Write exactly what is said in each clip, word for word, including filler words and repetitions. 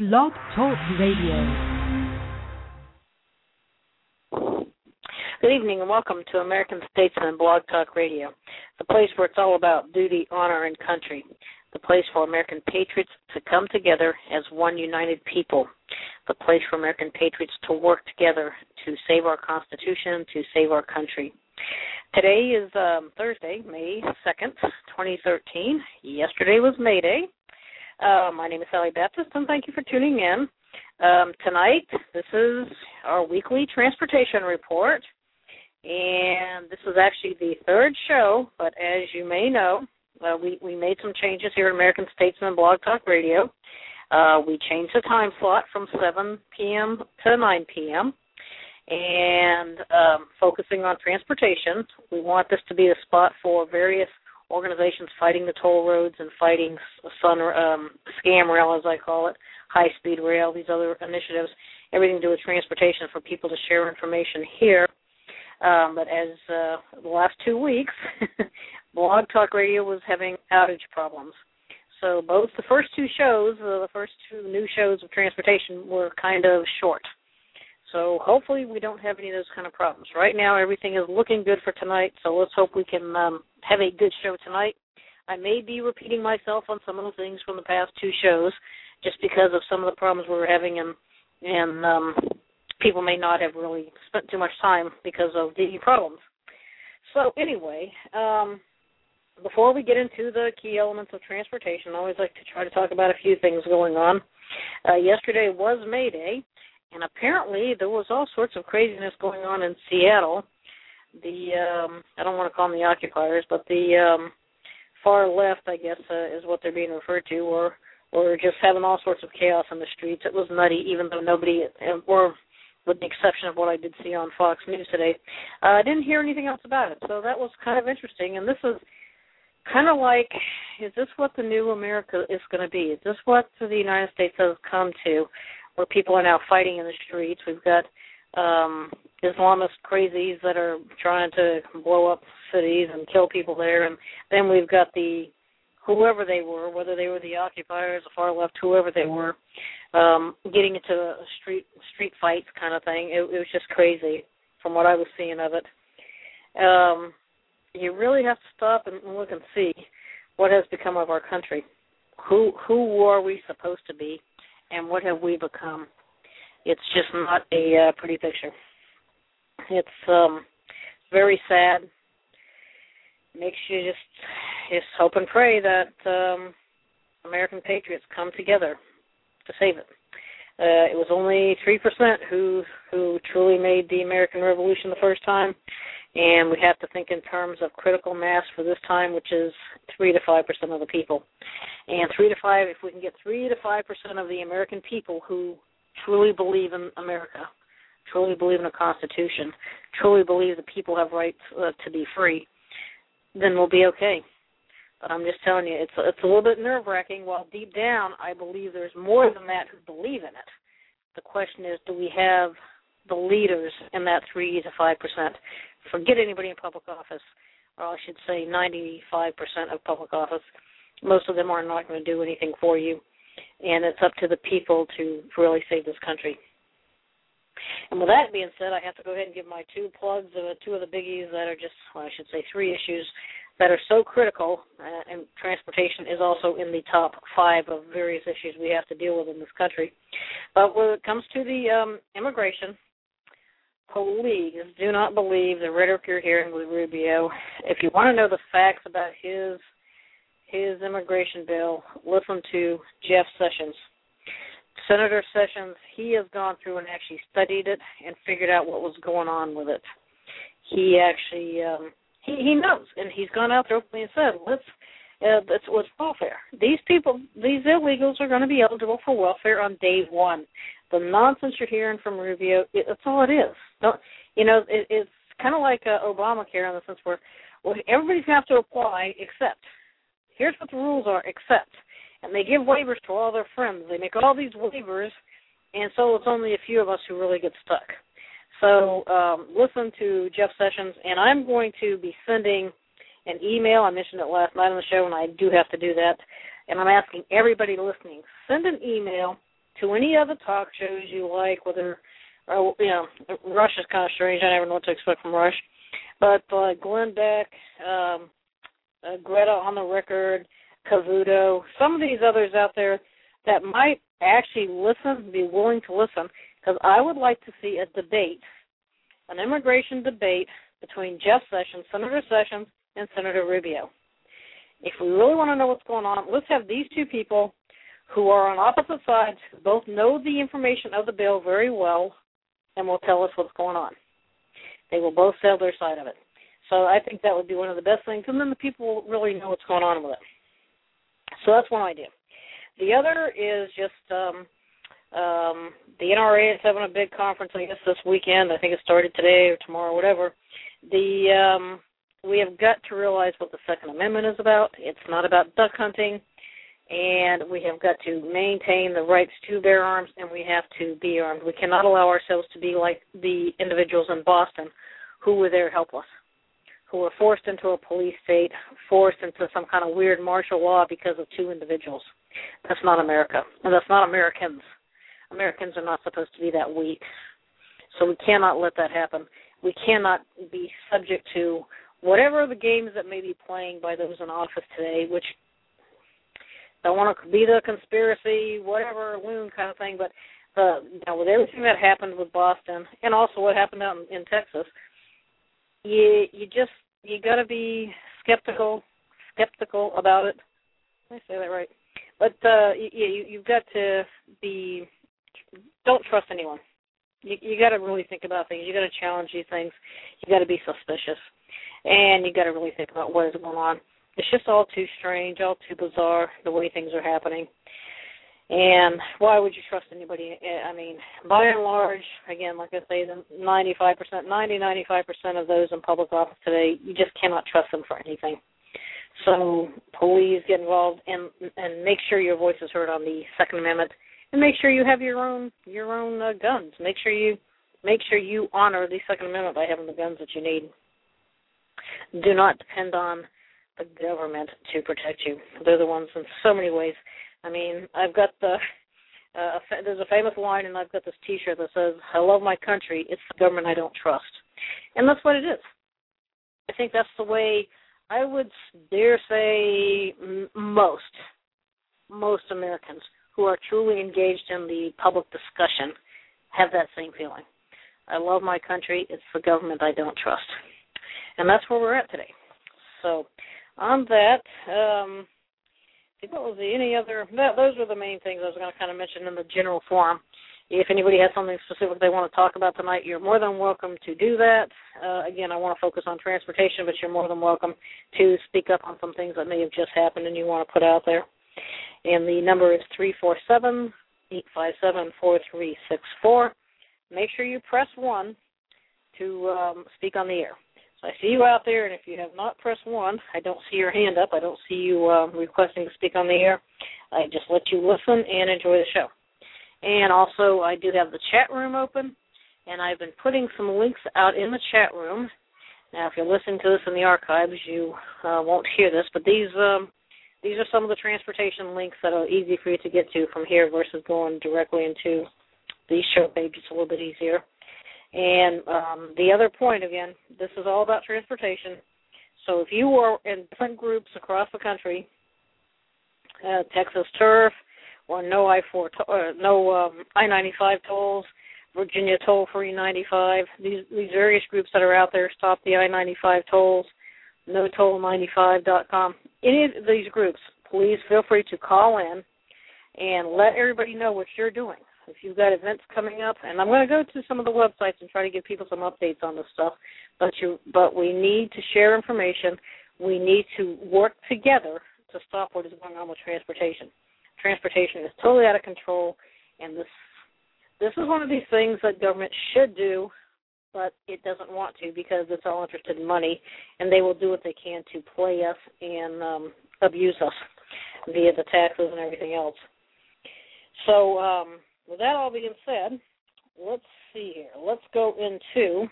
Blog Talk Radio. Good evening and welcome to American Statesman and Blog Talk Radio, the place where it's all about duty, honor, and country, the place for American patriots to come together as one united people, the place for American patriots to work together to save our Constitution, to save our country. Today is um, Thursday, May second, twenty thirteen. Yesterday was May Day. Uh, my name is Sally Baptist, and thank you for tuning in. Um, tonight, this is our weekly transportation report. And this is actually the third show, but as you may know, uh, we, we made some changes here at American Statesman Blog Talk Radio. Uh, we changed the time slot from seven p.m. to nine p.m. and um, focusing on transportation. We want this to be a spot for various organizations fighting the toll roads and fighting sun, um, scam rail, as I call it, high-speed rail, these other initiatives, everything to do with transportation for people to share information here. Um, but as uh, the last two weeks, Blog Talk Radio was having outage problems. So both the first two shows, uh, the first two new shows of transportation, were kind of short. So hopefully we don't have any of those kind of problems. Right now everything is looking good for tonight, so let's hope we can um, have a good show tonight. I may be repeating myself on some of the things from the past two shows just because of some of the problems we were having and, and um people may not have really spent too much time because of the problems. So anyway, um, before we get into the key elements of transportation, I always like to try to talk about a few things going on. Uh, yesterday was May Day, and apparently there was all sorts of craziness going on in Seattle. The, um, I don't want to call them the occupiers, but the um, far left, I guess, uh, is what they're being referred to, or, or just having all sorts of chaos in the streets. It was nutty, even though nobody, or with the exception of what I did see on Fox News today. Uh, I didn't hear anything else about it, so that was kind of interesting. And this is kind of like, is this what the new America is going to be? Is this what the United States has come to, where people are now fighting in the streets? We've got um, Islamist crazies that are trying to blow up cities and kill people there, and then we've got the whoever they were, whether they were the occupiers, the far left, whoever they were, um, getting into a street street fights kind of thing. It, it was just crazy from what I was seeing of it. Um, you really have to stop and look and see what has become of our country. Who who are we supposed to be, and what have we become? It's just not a uh, pretty picture. It's um, very sad. Makes you just just hope and pray that um, American patriots come together to save it. Uh, it was only three percent who who truly made the American Revolution the first time, and we have to think in terms of critical mass for this time, which is three to five percent of the people. And three to five, if we can get three to five percent of the American people who truly believe in America, truly believe in the Constitution, truly believe that people have rights uh, to be free, then we'll be okay. But I'm just telling you, it's it's a little bit nerve-wracking. While deep down, I believe there's more than that who believe in it. The question is, do we have the leaders in that three to five percent? Forget anybody in public office, or I should say ninety-five percent of public office. Most of them are not going to do anything for you, and it's up to the people to really save this country. And with that being said, I have to go ahead and give my two plugs of uh, two of the biggies that are just, well, I should say three issues that are so critical, uh, and transportation is also in the top five of various issues we have to deal with in this country. But when it comes to the um, immigration, please do not believe the rhetoric you're hearing with Rubio. If you want to know the facts about his his immigration bill, listen to Jeff Sessions. Senator Sessions, he has gone through and actually studied it and figured out what was going on with it. He actually, um, he, he knows, and he's gone out there openly and said, let's, uh, that's what's welfare. These people, these illegals are going to be eligible for welfare on day one. The nonsense you're hearing from Rubio, it, that's all it is. Don't, you know, it, it's kind of like uh, Obamacare in the sense where, well, everybody's going to have to apply except. Here's what the rules are, except. And they give waivers to all their friends. They make all these waivers, and so it's only a few of us who really get stuck. So um, listen to Jeff Sessions, and I'm going to be sending an email. I mentioned it last night on the show, and I do have to do that. And I'm asking everybody listening, send an email to any other talk shows you like, whether, or, you know, Rush is kind of strange. I never know what to expect from Rush. But uh, Glenn Beck, um, uh, Greta on the Record, Cavuto, some of these others out there that might actually listen, be willing to listen, because I would like to see a debate, an immigration debate between Jeff Sessions, Senator Sessions, and Senator Rubio. If we really want to know what's going on, let's have these two people who are on opposite sides, who both know the information of the bill very well, and will tell us what's going on. They will both sell their side of it. So I think that would be one of the best things, and then the people will really know what's going on with it. So that's one idea. The other is just um, um, the N R A is having a big conference, I guess, this weekend. I think it started today or tomorrow, whatever. The um, we have got to realize what the Second Amendment is about. It's not about duck hunting, and we have got to maintain the rights to bear arms, and we have to be armed. We cannot allow ourselves to be like the individuals in Boston who were there helpless, who were forced into a police state, forced into some kind of weird martial law because of two individuals. That's not America, and that's not Americans. Americans are not supposed to be that weak. So we cannot let that happen. We cannot be subject to whatever the games that may be playing by those in office today, which don't want to be the conspiracy, whatever, loon kind of thing, but uh, you know, with everything that happened with Boston and also what happened out in, in Texas, you you just, you got to be skeptical, skeptical about it. Did I say that right? But uh, you, you, you've got to be, don't trust anyone. You, you got to really think about things. You got to challenge these things. You got to be suspicious, and you got to really think about what is going on. It's just all too strange, all too bizarre the way things are happening. And why would you trust anybody? I mean, by and large, again, like I say, the ninety-five percent, ninety, ninety-five percent of those in public office today, you just cannot trust them for anything. So please get involved and and make sure your voice is heard on the Second Amendment, and make sure you have your own your own uh, guns. Make sure you make sure you honor the Second Amendment by having the guns that you need. Do not depend on the government to protect you. They're the ones in so many ways. I mean, I've got the, uh, there's a famous line, and I've got this T-shirt that says, I love my country, it's the government I don't trust. And that's what it is. I think that's the way I would dare say m- most, most Americans who are truly engaged in the public discussion have that same feeling. I love my country, it's the government I don't trust. And that's where we're at today. So on that, um, what was the, any other, that, those were the main things I was going to kind of mention in the general forum. If anybody has something specific they want to talk about tonight, you're more than welcome to do that. Uh, again, I want to focus on transportation, but you're more than welcome to speak up on some things that may have just happened and you want to put out there. And the number is three four seven, eight five seven, four three six four. Make sure you press one to um, speak on the air. I see you out there, and if you have not pressed one, I don't see your hand up. I don't see you uh, requesting to speak on the air. I just let you listen and enjoy the show. And also, I do have the chat room open, and I've been putting some links out in the chat room. Now, if you're listening to this in the archives, you uh, won't hear this, but these um, these are some of the transportation links that are easy for you to get to from here versus going directly into the show page. It's a little bit easier. And um, the other point, again, this is all about transportation. So if you are in different groups across the country, uh, Texas Turf, or no I four, to- uh, no um, I ninety-five tolls, Virginia toll-free ninety-five, these, these various groups that are out there, Stop the I ninety-five Tolls, no toll ninety-five dot com, any of these groups, please feel free to call in and let everybody know what you're doing. If you've got events coming up, and I'm going to go to some of the websites and try to give people some updates on this stuff, but you, but we need to share information. We need to work together to stop what is going on with transportation. Transportation is totally out of control, and this this is one of these things that government should do, but it doesn't want to because it's all interested in money, and they will do what they can to play us and um, abuse us via the taxes and everything else. So, um, with that all being said, let's see here. Let's go into,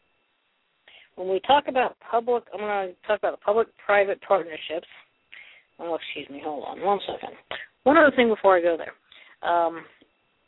when we talk about public, I'm going to talk about public-private partnerships. Oh, excuse me, hold on one second. One other thing before I go there. Um,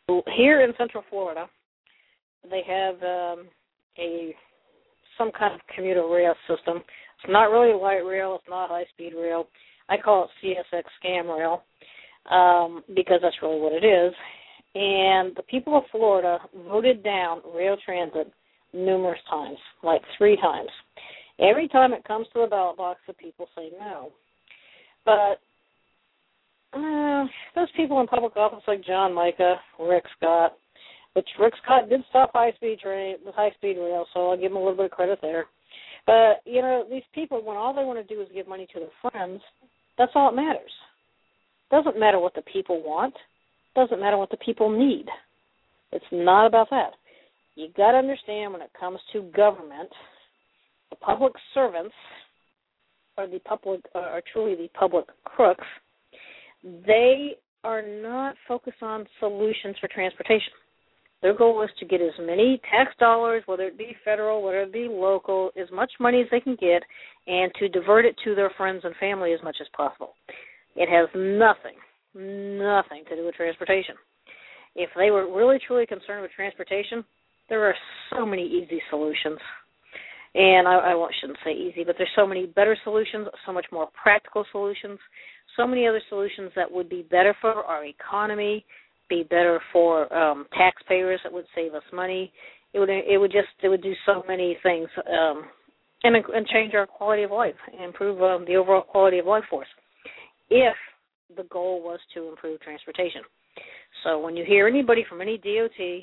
here in Central Florida, they have um, a some kind of commuter rail system. It's not really light rail. It's not high-speed rail. I call it C S X scam rail um, because that's really what it is. And the people of Florida voted down rail transit numerous times, like three times. Every time it comes to the ballot box, the people say no. But uh, those people in public office like John Mica, Rick Scott, which Rick Scott did stop high-speed train, high-speed rail, so I'll give him a little bit of credit there. But, you know, these people, when all they want to do is give money to their friends, that's all that matters. Doesn't matter what the people want. Doesn't matter what the people need. It's not about that. You got to understand when it comes to government, the public servants are the public are truly the public crooks. They are not focused on solutions for transportation. Their goal is to get as many tax dollars, whether it be federal, whether it be local, as much money as they can get, and to divert it to their friends and family as much as possible. It has nothing, nothing to do with transportation. If they were really, truly concerned with transportation, there are so many easy solutions. And I, I shouldn't say easy, but there's so many better solutions, so much more practical solutions, so many other solutions that would be better for our economy, be better for um, taxpayers. It would save us money. It would it would just it would do so many things um, and and change our quality of life, improve um, the overall quality of life for us, if the goal was to improve transportation. So when you hear anybody from any D O T,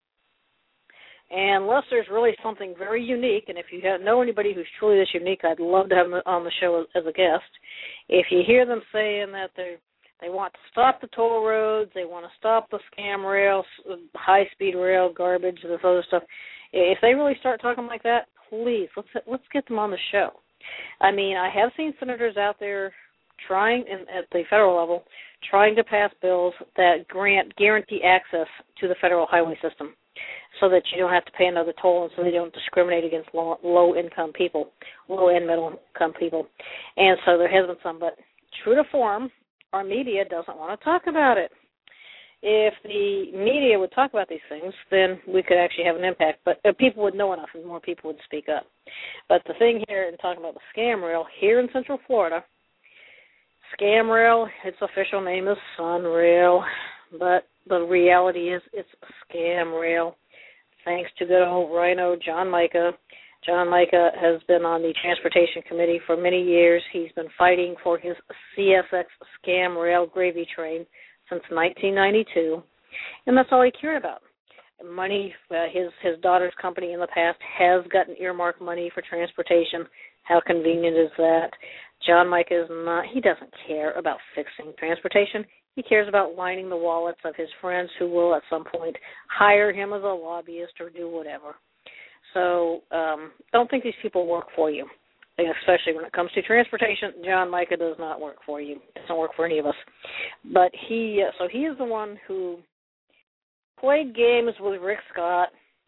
and unless there's really something very unique, and if you know anybody who's truly this unique, I'd love to have them on the show as a guest. If you hear them saying that they're They want to stop the toll roads. They want to stop the scam rail, high-speed rail, garbage, this other stuff. If they really start talking like that, please, let's let's get them on the show. I mean, I have seen senators out there trying, in, at the federal level, trying to pass bills that grant guarantee access to the federal highway system so that you don't have to pay another toll and so they don't discriminate against low, low-income people, low- and middle-income people. And so there has been some, but true to form, our media doesn't want to talk about it. If the media would talk about these things, then we could actually have an impact. But uh, people would know enough, and more people would speak up. But the thing here, in talking about the scam rail, here in Central Florida, scam rail, its official name is Sunrail, but the reality is it's scam rail. Thanks to good old Rhino John Mica. John Mica has been on the Transportation Committee for many years. He's been fighting for his C S X scam rail gravy train since nineteen ninety-two, and that's all he cared about. Money, uh, his his daughter's company in the past has gotten earmarked money for transportation. How convenient is that? John Mica is not, he doesn't care about fixing transportation. He cares about lining the wallets of his friends who will at some point hire him as a lobbyist or do whatever. So um, don't think these people work for you, especially when it comes to transportation. John Mica does not work for you. Doesn't work for any of us. But he, uh, so he is the one who played games with Rick Scott.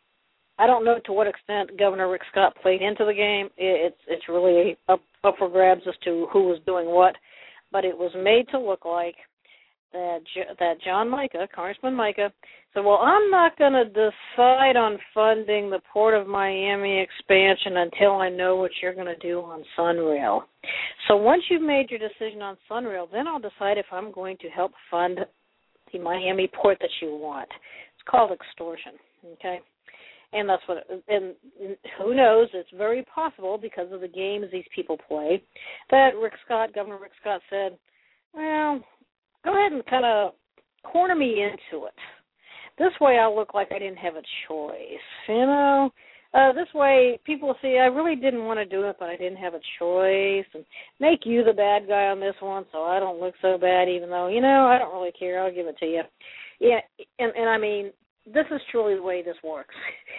I don't know to what extent Governor Rick Scott played into the game. It's it's really up, up for grabs as to who was doing what. But it was made to look like that that John Mica, Congressman Mica, said, well, I'm not going to decide on funding the Port of Miami expansion until I know what you're going to do on Sunrail. So once you've made your decision on Sunrail, then I'll decide if I'm going to help fund the Miami port that you want. It's called extortion, okay? And that's what, and who knows, it's very possible because of the games these people play that Rick Scott, Governor Rick Scott said, well, go ahead and kind of corner me into it. This way I'll look like I didn't have a choice, you know. Uh, this way people will see I really didn't want to do it, but I didn't have a choice, and make you the bad guy on this one so I don't look so bad even though, you know, I don't really care. I'll give it to you. Yeah, and, and I mean, this is truly the way this works.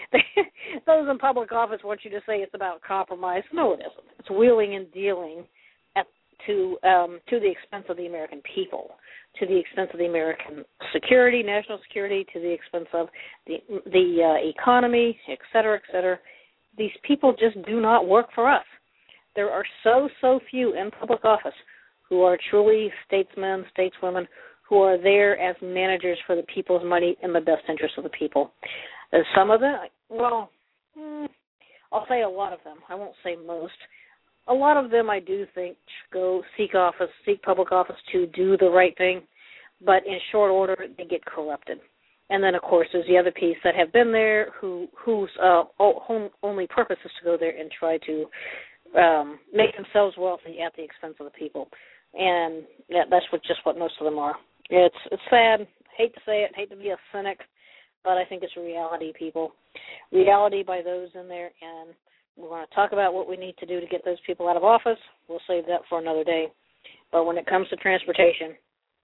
Those in public office want you to say it's about compromise. No, it isn't. It's wheeling and dealing at, to um, to the expense of the American people, to the expense of the American security, national security, to the expense of the the uh, economy, et cetera, et cetera. These people just do not work for us. There are so, so few in public office who are truly statesmen, stateswomen, who are there as managers for the people's money in the best interest of the people. Uh, some of them, well, mm, I'll say a lot of them. I won't say most. A lot of them I do think go seek office, seek public office to do the right thing, but in short order they get corrupted. And then, of course, there's the other piece that have been there who whose uh, only purpose is to go there and try to um, make themselves wealthy at the expense of the people. And yeah, that's what just what most of them are. It's it's sad. Hate to say it. Hate to be a cynic, but I think it's reality, people. Reality by those in there, and we're going to talk about what we need to do to get those people out of office. We'll save that for another day. But when it comes to transportation,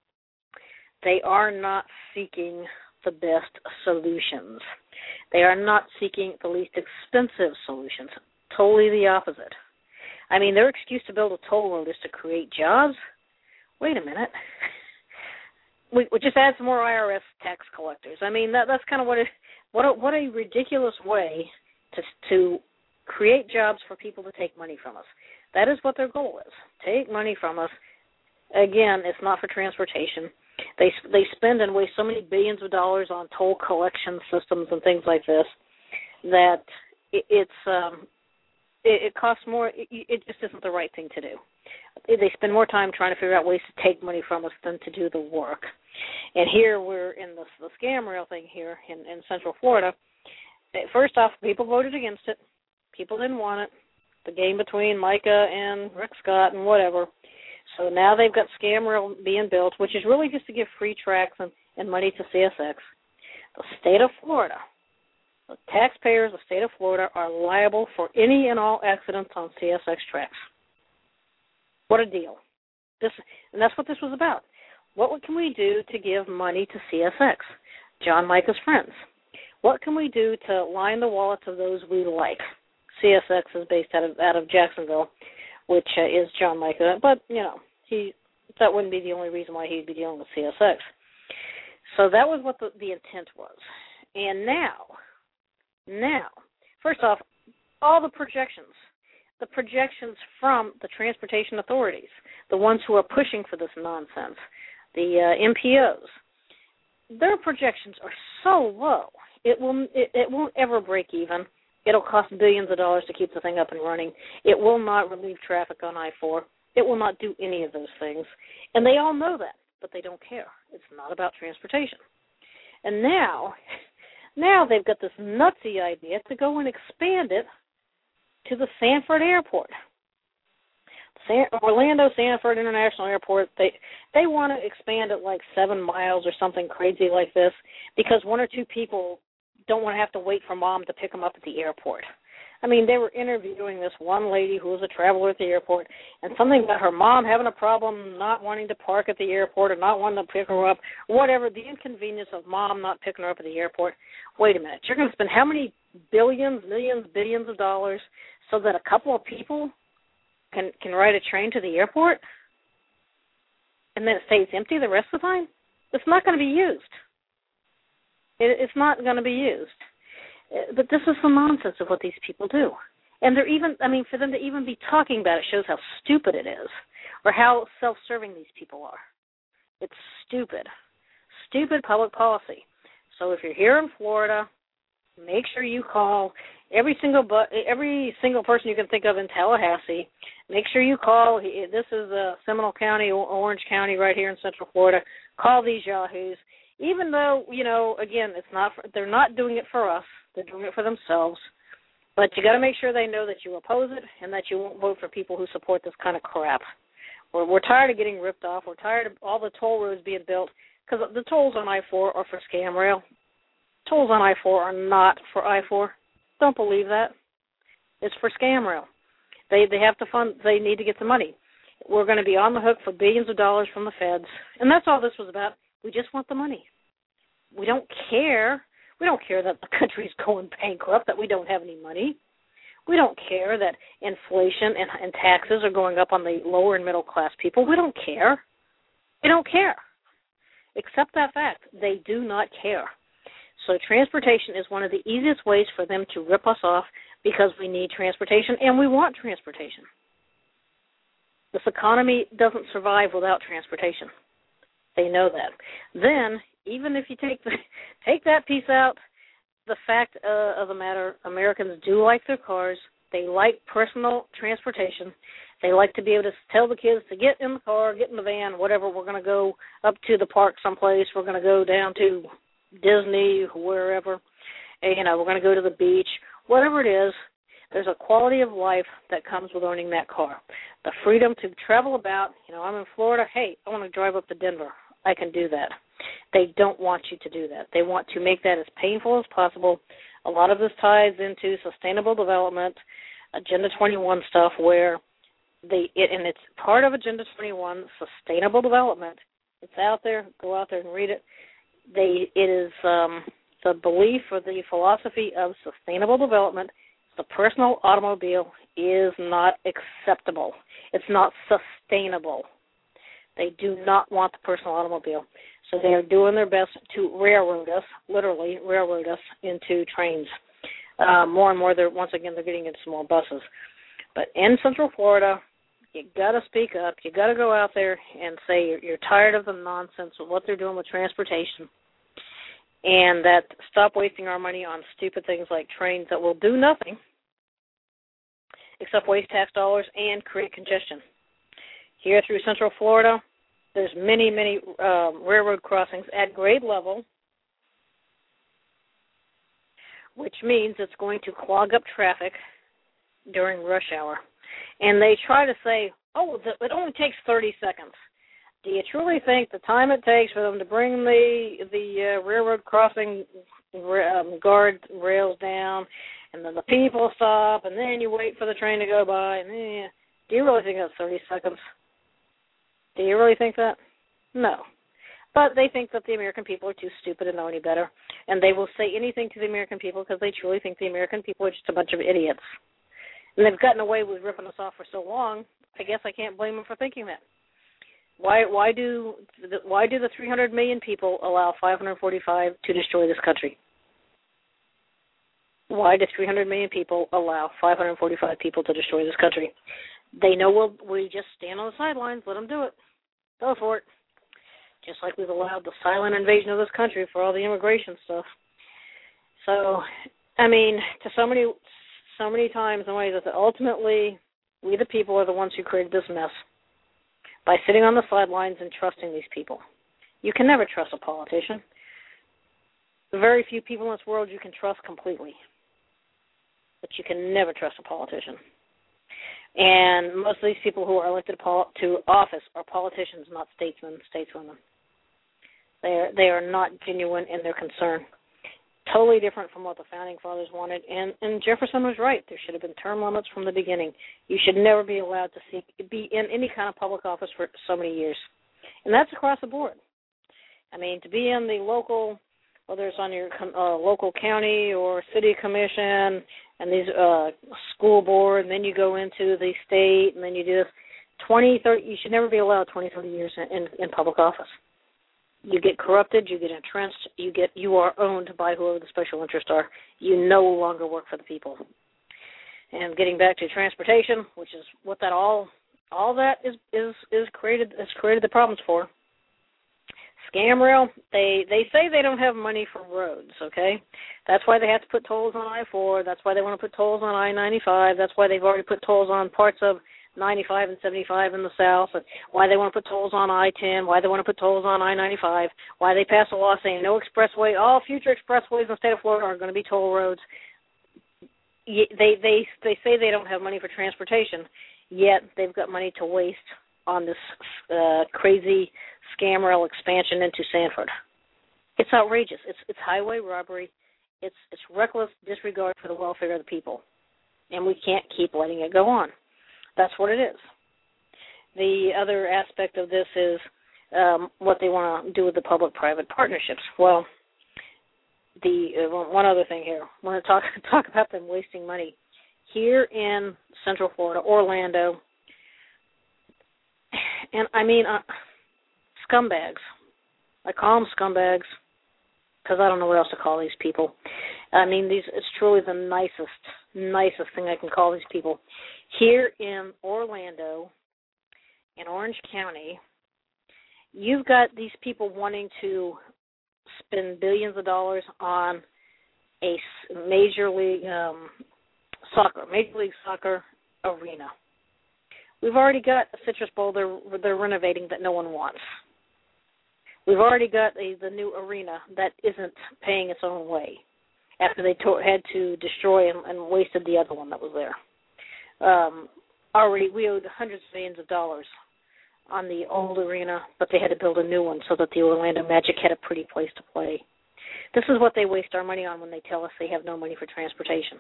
they are not seeking the best solutions. They are not seeking the least expensive solutions. Totally the opposite. I mean, their excuse to build a toll road is to create jobs. Wait a minute. We, we just add some more I R S tax collectors. I mean, that, that's kind of what it. What a, what a ridiculous way to to create jobs for people to take money from us. That is what their goal is. Take money from us. Again, it's not for transportation. They they spend and waste so many billions of dollars on toll collection systems and things like this that it, it's um, it, it costs more. It, it just isn't the right thing to do. They spend more time trying to figure out ways to take money from us than to do the work. And here we're in the, the scam rail thing here in, in Central Florida. First off, people voted against it. People didn't want it. The game between Micah and Rick Scott and whatever. So now they've got scam rail being built, which is really just to give free tracks and, and money to C S X. The state of Florida, the taxpayers of the state of Florida are liable for any and all accidents on C S X tracks. What a deal. This, and that's what this was about. What can we do to give money to C S X, John Micah's friends? What can we do to line the wallets of those we like? C S X is based out of out of Jacksonville, which uh, is John Micah, but, you know, he that wouldn't be the only reason why he'd be dealing with C S X. So that was what the, the intent was. And now, now, first off, all the projections, the projections from the transportation authorities, the ones who are pushing for this nonsense, the uh, M P Os, their projections are so low, it will it, it won't ever break even. It'll cost billions of dollars to keep the thing up and running. It will not relieve traffic on I four. It will not do any of those things. And they all know that, but they don't care. It's not about transportation. And now, now they've got this nutsy idea to go and expand it to the Sanford Airport. San, Orlando Sanford International Airport, they they want to expand it like seven miles or something crazy like this because one or two people don't want to have to wait for mom to pick them up at the airport. I mean, they were interviewing this one lady who was a traveler at the airport, and something about her mom having a problem not wanting to park at the airport or not wanting to pick her up, whatever, the inconvenience of mom not picking her up at the airport. Wait a minute, you're going to spend how many billions, millions, billions of dollars so that a couple of people can can ride a train to the airport and then it stays empty the rest of the time? It's not going to be used. It's not going to be used. But this is the nonsense of what these people do. And they're even, I mean, for them to even be talking about it shows how stupid it is or how self-serving these people are. It's stupid. Stupid public policy. So if you're here in Florida, make sure you call every single bu- every single person you can think of in Tallahassee. Make sure you call. This is uh, Seminole County, Orange County right here in Central Florida. Call these yahoos. Even though, you know, again, it's not for, they're not doing it for us. They're doing it for themselves. But you got to make sure they know that you oppose it and that you won't vote for people who support this kind of crap. We're, we're tired of getting ripped off. We're tired of all the toll roads being built because the tolls on I four are for scam rail. Tolls on I four are not for I four. Don't believe that. It's for scam rail. They they have to fund. They need to get the money. We're going to be on the hook for billions of dollars from the feds, and that's all this was about. We just want the money. We don't care. We don't care that the country's going bankrupt, that we don't have any money. We don't care that inflation and, and taxes are going up on the lower and middle class people. We don't care. We don't care. Accept that fact. They do not care. So transportation is one of the easiest ways for them to rip us off because we need transportation and we want transportation. This economy doesn't survive without transportation. They know that. Then, even if you take the, take that piece out, the fact uh, of the matter, Americans do like their cars. They like personal transportation. They like to be able to tell the kids to get in the car, get in the van, whatever. We're going to go up to the park someplace. We're going to go down to Disney, wherever. And, you know, we're going to go to the beach. Whatever it is, there's a quality of life that comes with owning that car. The freedom to travel about. You know, I'm in Florida. Hey, I want to drive up to Denver. I can do that. They don't want you to do that. They want to make that as painful as possible. A lot of this ties into sustainable development, Agenda twenty-one stuff, where they it, and it's part of Agenda twenty-one, sustainable development. It's out there. Go out there and read it. They it is um, the belief or the philosophy of sustainable development. The personal automobile is not acceptable. It's not sustainable. They do not want the personal automobile. So they are doing their best to railroad us, literally railroad us into trains. Uh, more and more, they're once again, they're getting into small buses. But in Central Florida, you got to speak up. You got to go out there and say you're, you're tired of the nonsense of what they're doing with transportation, and that stop wasting our money on stupid things like trains that will do nothing except waste tax dollars and create congestion. Here through Central Florida, there's many, many um, railroad crossings at grade level, which means it's going to clog up traffic during rush hour. And they try to say, oh, it only takes thirty seconds. Do you truly think the time it takes for them to bring the the uh, railroad crossing um, guard rails down, and then the people stop, and then you wait for the train to go by, and then, do you really think that's thirty seconds? Do you really think that? No. But they think that the American people are too stupid to know any better, and they will say anything to the American people because they truly think the American people are just a bunch of idiots. And they've gotten away with ripping us off for so long, I guess I can't blame them for thinking that. Why why do the, why do the three hundred million people allow five hundred forty-five to destroy this country? Why do three hundred million people allow five hundred forty-five people to destroy this country? They know we'll, we just stand on the sidelines, let them do it. Go for it. Just like we've allowed the silent invasion of this country for all the immigration stuff. So, I mean, to so many, so many times in ways that ultimately we the people are the ones who created this mess by sitting on the sidelines and trusting these people. You can never trust a politician. Very few people in this world you can trust completely. But you can never trust a politician. And most of these people who are elected to office are politicians, not statesmen, stateswomen. They are, they are not genuine in their concern. Totally different from what the Founding Fathers wanted. And, and Jefferson was right. There should have been term limits from the beginning. You should never be allowed to seek, be in any kind of public office for so many years. And that's across the board. I mean, to be in the local, whether it's on your uh, local county or city commission, and these uh, school board, and then you go into the state, and then you do this, twenty, thirty, you should never be allowed twenty, thirty years in, in, in public office. You get corrupted, you get entrenched, you get you are owned by whoever the special interests are. You no longer work for the people. And getting back to transportation, which is what that all all that is is is created has created the problems for. Scam rail, they, they say they don't have money for roads, okay? That's why they have to put tolls on I four. That's why they want to put tolls on I ninety-five. That's why they've already put tolls on parts of ninety-five and seventy-five in the south, and why they want to put tolls on I ten, why they want to put tolls on I ninety-five, why they passed a law saying no expressway, all future expressways in the state of Florida are going to be toll roads. They, they, they say they don't have money for transportation, yet they've got money to waste on this uh, crazy scam rail expansion into Sanford. It's outrageous. It's it's highway robbery. It's it's reckless disregard for the welfare of the people, and we can't keep letting it go on. That's what it is. The other aspect of this is um, what they want to do with the public-private partnerships. Well, the uh, one other thing here. I want to talk talk about them wasting money here in Central Florida, Orlando, and I mean. Uh, Scumbags. I call them scumbags because I don't know what else to call these people. I mean, these it's truly the nicest, nicest thing I can call these people. Here in Orlando, in Orange County, you've got these people wanting to spend billions of dollars on a major league um, soccer, major league soccer arena. We've already got a Citrus Bowl they're, they're renovating that no one wants. We've already got a, the new arena that isn't paying its own way after they to- had to destroy and, and wasted the other one that was there. Um, already, we owed hundreds of millions of dollars on the old arena, but they had to build a new one so that the Orlando Magic had a pretty place to play. This is what they waste our money on when they tell us they have no money for transportation.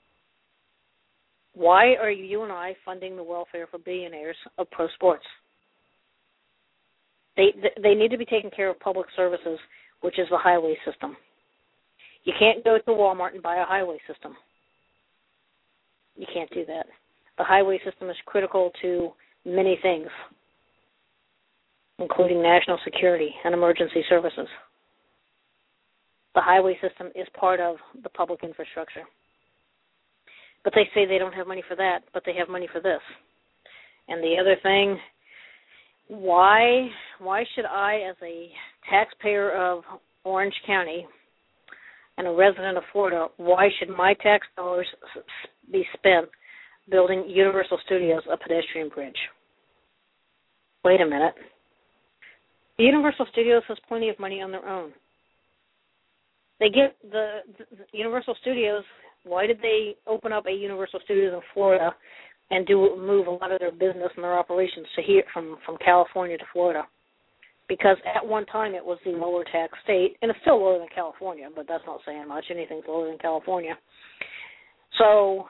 Why are you and I funding the welfare for billionaires of pro sports? They they need to be taking care of public services, which is the highway system. You can't go to Walmart and buy a highway system. You can't do that. The highway system is critical to many things, including national security and emergency services. The highway system is part of the public infrastructure. But they say they don't have money for that, but they have money for this. And the other thing, why why should I, as a taxpayer of Orange County and a resident of Florida, why should my tax dollars be spent building Universal Studios, a pedestrian bridge? Wait a minute. The Universal Studios has plenty of money on their own. They get the, the Universal Studios. Why did they open up a Universal Studios in Florida and do move a lot of their business and their operations to here from, from California to Florida? Because at one time it was the lower tax state, and it's still lower than California, but that's not saying much. Anything's lower than California. So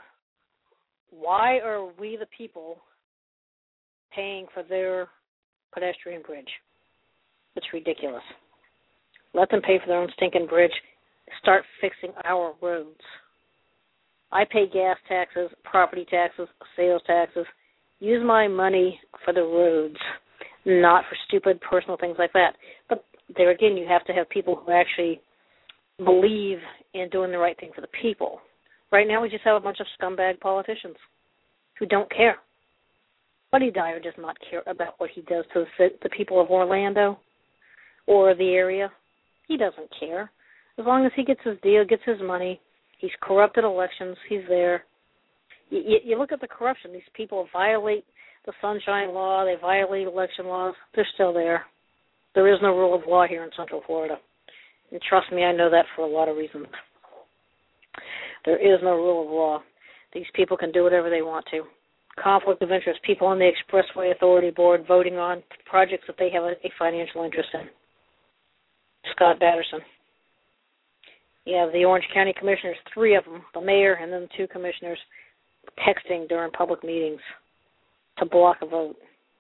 why are we the people paying for their pedestrian bridge? It's ridiculous. Let them pay for their own stinking bridge. Start fixing our roads. I pay gas taxes, property taxes, sales taxes. Use my money for the roads, not for stupid personal things like that. But there again, you have to have people who actually believe in doing the right thing for the people. Right now we just have a bunch of scumbag politicians who don't care. Buddy Dyer does not care about what he does to the, the people of Orlando or the area. He doesn't care. As long as he gets his deal, gets his money, he's corrupted elections, he's there. You, you, you look at the corruption. These people violate the Sunshine Law, they violate election laws, they're still there. There is no rule of law here in Central Florida. And trust me, I know that for a lot of reasons. There is no rule of law. These people can do whatever they want to. Conflict of interest, people on the Expressway Authority Board voting on projects that they have a, a financial interest in. Scott Batterson. You have the Orange County Commissioners, three of them, the mayor and then two commissioners, texting during public meetings to block a vote.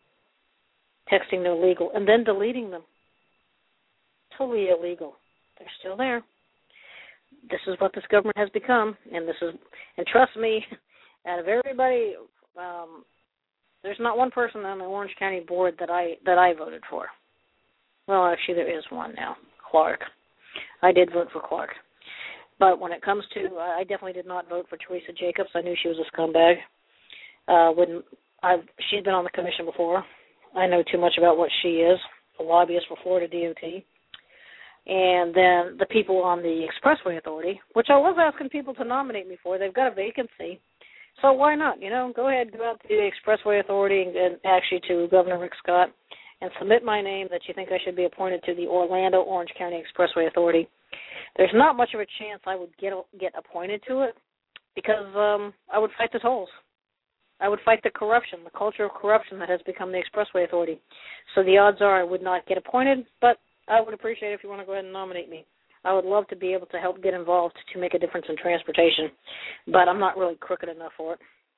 Texting they're legal and then deleting them. Totally illegal. They're still there. This is what this government has become, and this is, and trust me, out of everybody, um, there's not one person on the Orange County board that I that I voted for. Well, actually, there is one now, Clark. I did vote for Clark. But when it comes to, uh, I definitely did not vote for Teresa Jacobs. I knew she was a scumbag. Uh, when I've, she's been on the commission before. I know too much about what she is, a lobbyist for Florida D O T. And then the people on the Expressway Authority, which I was asking people to nominate me for. They've got a vacancy. So why not? You know, go ahead, go out to the Expressway Authority and, and actually to Governor Rick Scott and submit my name that you think I should be appointed to the Orlando Orange County Expressway Authority. There's not much of a chance I would get get appointed to it because um, I would fight the tolls. I would fight the corruption, the culture of corruption that has become the Expressway Authority. So the odds are I would not get appointed, but I would appreciate it if you want to go ahead and nominate me. I would love to be able to help get involved to make a difference in transportation, but I'm not really crooked enough for it.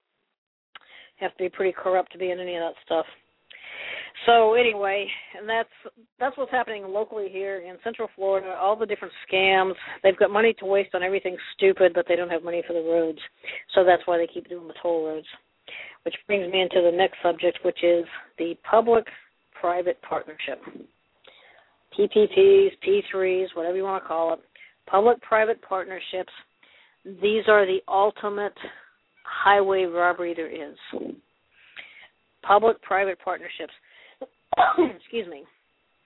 You have to be pretty corrupt to be in any of that stuff. So anyway, and that's that's what's happening locally here in Central Florida, all the different scams. They've got money to waste on everything stupid, but they don't have money for the roads. So that's why they keep doing the toll roads. Which brings me into the next subject, which is the public-private partnership. P P Ps, P threes, whatever you want to call it, public-private partnerships, these are the ultimate highway robbery there is. Public-private partnerships. Excuse me.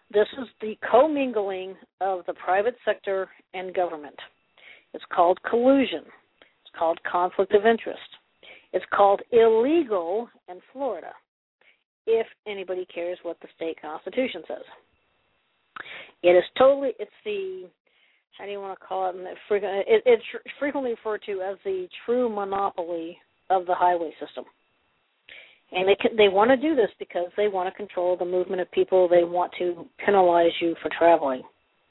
This is the commingling of the private sector and government. It's called collusion. It's called conflict of interest. It's called illegal in Florida, if anybody cares what the state constitution says. It is totally, it's the, how do you want to call it? it it's frequently referred to as the true monopoly of the highway system. And they can, they want to do this because they want to control the movement of people. They want to penalize you for traveling.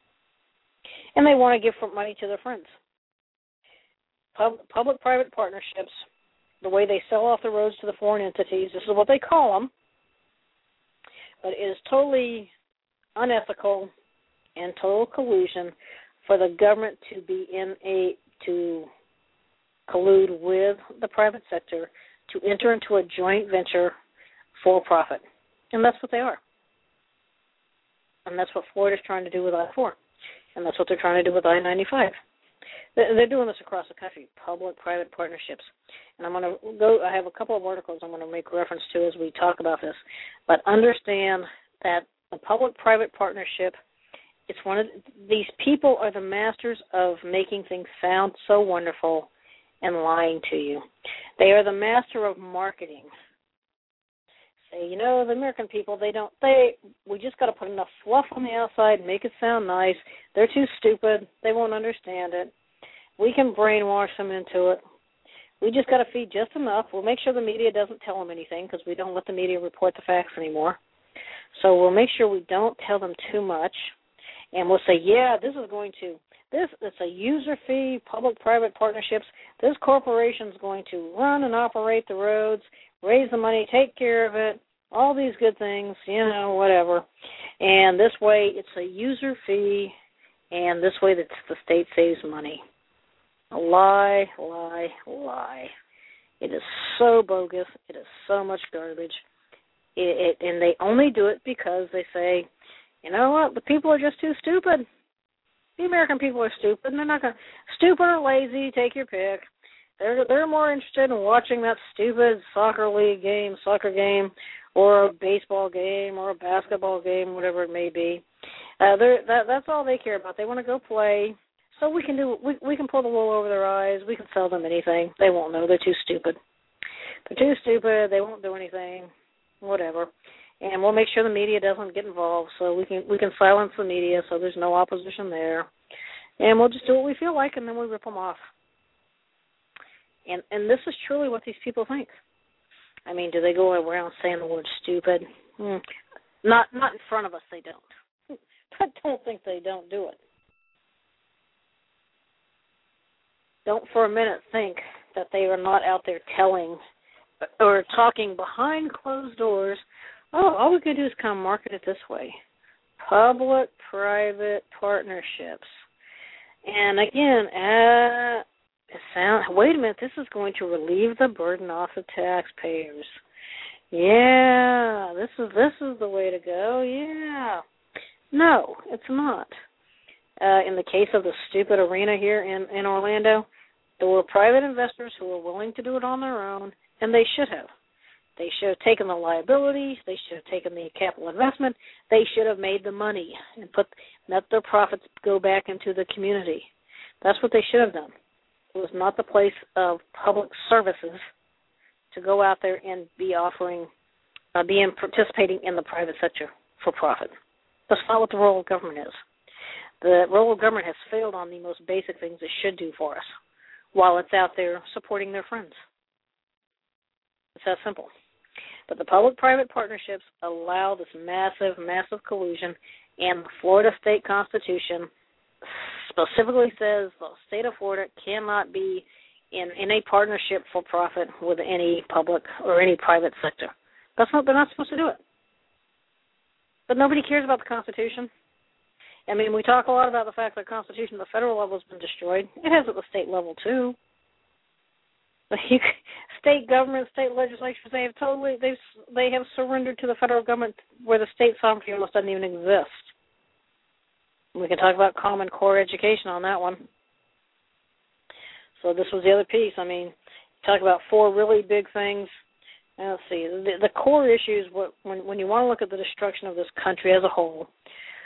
And they want to give money to their friends. Pub, public-private partnerships, the way they sell off the roads to the foreign entities, this is what they call them, but it is totally unethical and total collusion for the government to be in a, to collude with the private sector to enter into a joint venture for profit. And that's what they are. And that's what Florida's trying to do with I four. And that's what they're trying to do with I ninety-five. They're doing this across the country, public-private partnerships. And I'm going to go, I have a couple of articles I'm going to make reference to as we talk about this. But understand that the public-private partnership, it's one of, these people are the masters of making things sound so wonderful and lying to you. They are the master of marketing. Say, you know, the American people, they don't, they, we just got to put enough fluff on the outside, make it sound nice. They're too stupid. They won't understand it. We can brainwash them into it. We just got to feed just enough. We'll make sure the media doesn't tell them anything because we don't let the media report the facts anymore. So we'll make sure we don't tell them too much. And we'll say, yeah, this is going to, this it's a user fee, public-private partnerships. This corporation's going to run and operate the roads, raise the money, take care of it, all these good things, you know, whatever. And this way it's a user fee, and this way that's the state saves money. A lie, lie, lie. It is so bogus. It is so much garbage. It, it, and they only do it because they say, you know what, the people are just too stupid. The American people are stupid, and they're not going to, stupid or lazy, take your pick. They're, they're more interested in watching that stupid soccer league game, soccer game, or a baseball game, or a basketball game, whatever it may be. Uh, that, that's all they care about. They want to go play. So we can do we we can pull the wool over their eyes. We can sell them anything. They won't know. They're too stupid. They're too stupid. They won't do anything. Whatever. And we'll make sure the media doesn't get involved. So we can we can silence the media so there's no opposition there. And we'll just do what we feel like, and then we rip them off. And and this is truly what these people think. I mean, do they go around saying the word stupid? Hmm. Not not in front of us. They don't. But don't think they don't do it. Don't for a minute think that they are not out there telling or talking behind closed doors, oh, all we can do is kind of market it this way. Public-private partnerships. And again, uh, it sound, wait a minute, this is going to relieve the burden off the taxpayers. Yeah, this is this is the way to go, yeah. No, it's not. Uh, in the case of the stupid arena here in, in Orlando, there were private investors who were willing to do it on their own, and they should have. They should have taken the liabilities. They should have taken the capital investment. They should have made the money and put let their profits go back into the community. That's what they should have done. It was not the place of public services to go out there and be offering, uh, be in participating in the private sector for profit. That's not what the role of government is. The role of government has failed on the most basic things it should do for us, while it's out there supporting their friends. It's that simple. But the public-private partnerships allow this massive, massive collusion, and the Florida State Constitution specifically says the state of Florida cannot be in, in a partnership for profit with any public or any private sector. That's not, they're not supposed to do it. But nobody cares about the Constitution. I mean, we talk a lot about the fact that the Constitution at the federal level has been destroyed. It has at the state level, too. You, state government, state legislatures, they have totally, they've, they have surrendered to the federal government where the state sovereignty almost doesn't even exist. We can talk about Common Core education on that one. So this was the other piece. I mean, talk about four really big things. Now, let's see, the, the core issues, when, when you want to look at the destruction of this country as a whole,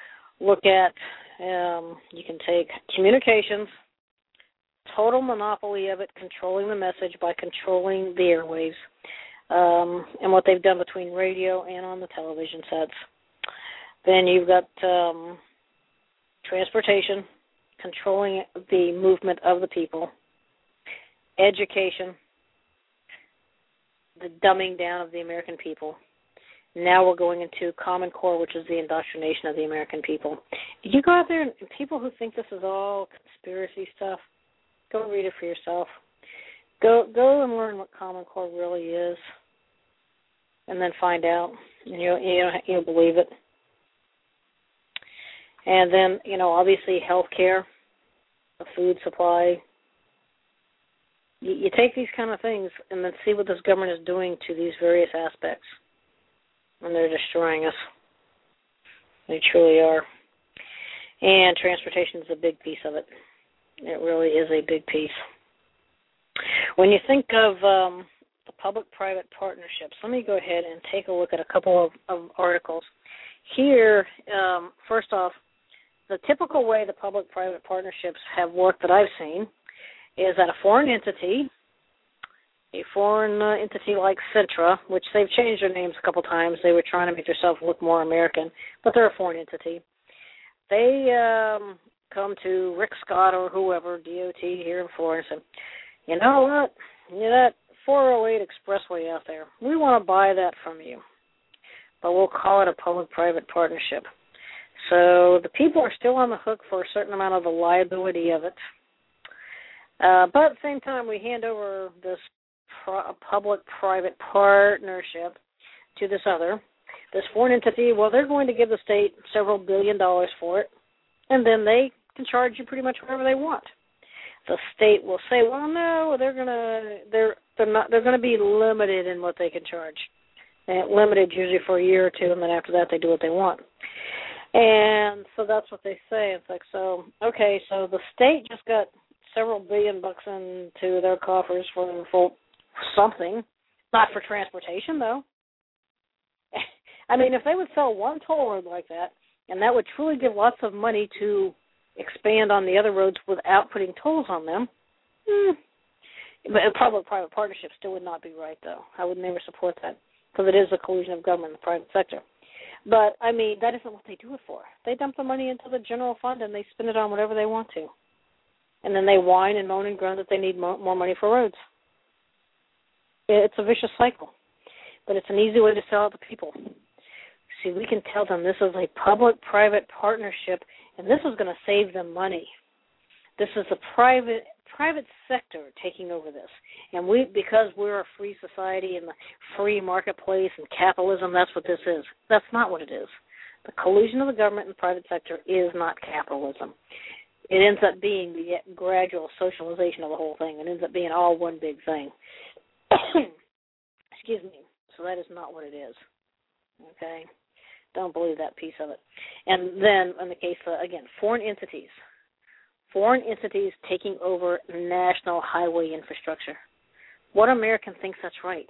look at, um, you can take communications, total monopoly of it, controlling the message by controlling the airwaves, um, and what they've done between radio and on the television sets. Then you've got um, transportation, controlling the movement of the people, education, the dumbing down of the American people. Now we're going into Common Core, which is the indoctrination of the American people. You go out there, and people who think this is all conspiracy stuff, go read it for yourself. Go go and learn what Common Core really is, and then find out, and you'll, you'll, you'll believe it. And then, you know, obviously health care, the food supply. You, you take these kind of things and then see what this government is doing to these various aspects. And they're destroying us. They truly are. And transportation is a big piece of it. It really is a big piece. When you think of um, the public-private partnerships, let me go ahead and take a look at a couple of, of articles. Here, um, first off, the typical way the public-private partnerships have worked that I've seen is that a foreign entity, a foreign uh, entity like Centra, which they've changed their names a couple times. They were trying to make themselves look more American, but they're a foreign entity. They um, come to Rick Scott or whoever, D O T here in Florida, and say, you know what, you know, that four oh eight expressway out there, we want to buy that from you, but we'll call it a public-private partnership. So the people are still on the hook for a certain amount of the liability of it. Uh, but at the same time, we hand over this pro- public-private partnership to this other, this foreign entity. Well, they're going to give the state several billion dollars for it, and then they can charge you pretty much whatever they want. The state will say, well, no, they're gonna they're they're not they're gonna be limited in what they can charge. And limited usually for a year or two, and then after that they do what they want. And so that's what they say. It's like, so, okay, so the state just got several billion bucks into their coffers for, for something, not for transportation, though. I mean, if they would sell one toll road like that, and that would truly give lots of money to expand on the other roads without putting tolls on them, hmm. But a public-private partnership still would not be right, though. I would never support that, because it is a collusion of government and the private sector. But, I mean, that isn't what they do it for. They dump the money into the general fund and they spend it on whatever they want to. And then they whine and moan and groan that they need mo- more money for roads. It's a vicious cycle. But it's an easy way to sell out the people. See, we can tell them this is a public-private partnership, and this is going to save them money. This is the private private sector taking over this. And we, because we're a free society and the free marketplace and capitalism, that's what this is. That's not what it is. The collusion of the government and the private sector is not capitalism. It ends up being the gradual socialization of the whole thing. It ends up being all one big thing. Excuse me. So that is not what it is. Okay? Don't believe that piece of it. And then, in the case of, again, foreign entities. Foreign entities taking over national highway infrastructure. What American thinks that's right?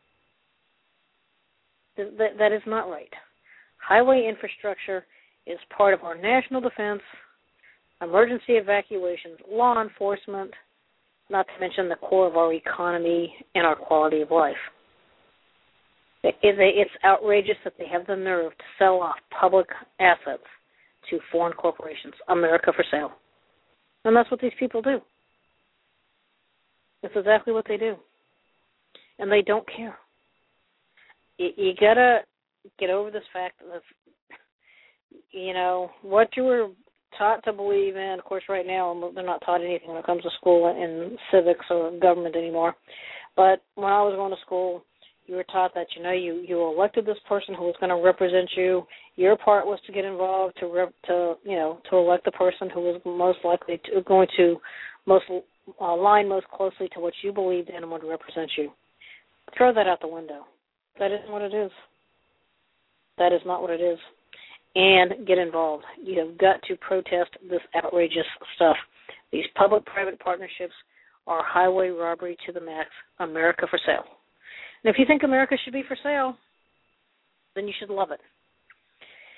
That, that is not right. Highway infrastructure is part of our national defense, emergency evacuations, law enforcement, not to mention the core of our economy and our quality of life. It, it, it's outrageous that they have the nerve to sell off public assets to foreign corporations. America for sale. And that's what these people do. That's exactly what they do. And they don't care. You, you got to get over this fact of, you know, what you were taught to believe in. Of course, right now, they're not taught anything when it comes to school and civics or government anymore. But when I was going to school, you were taught that, you know, you, you elected this person who was going to represent you. Your part was to get involved to, rep, to you know, to elect the person who was most likely to, going to most uh, align most closely to what you believed in and would represent you. Throw that out the window. That isn't what it is. That is not what it is. And get involved. You have got to protest this outrageous stuff. These public-private partnerships are highway robbery to the max. America for sale. And if you think America should be for sale, then you should love it.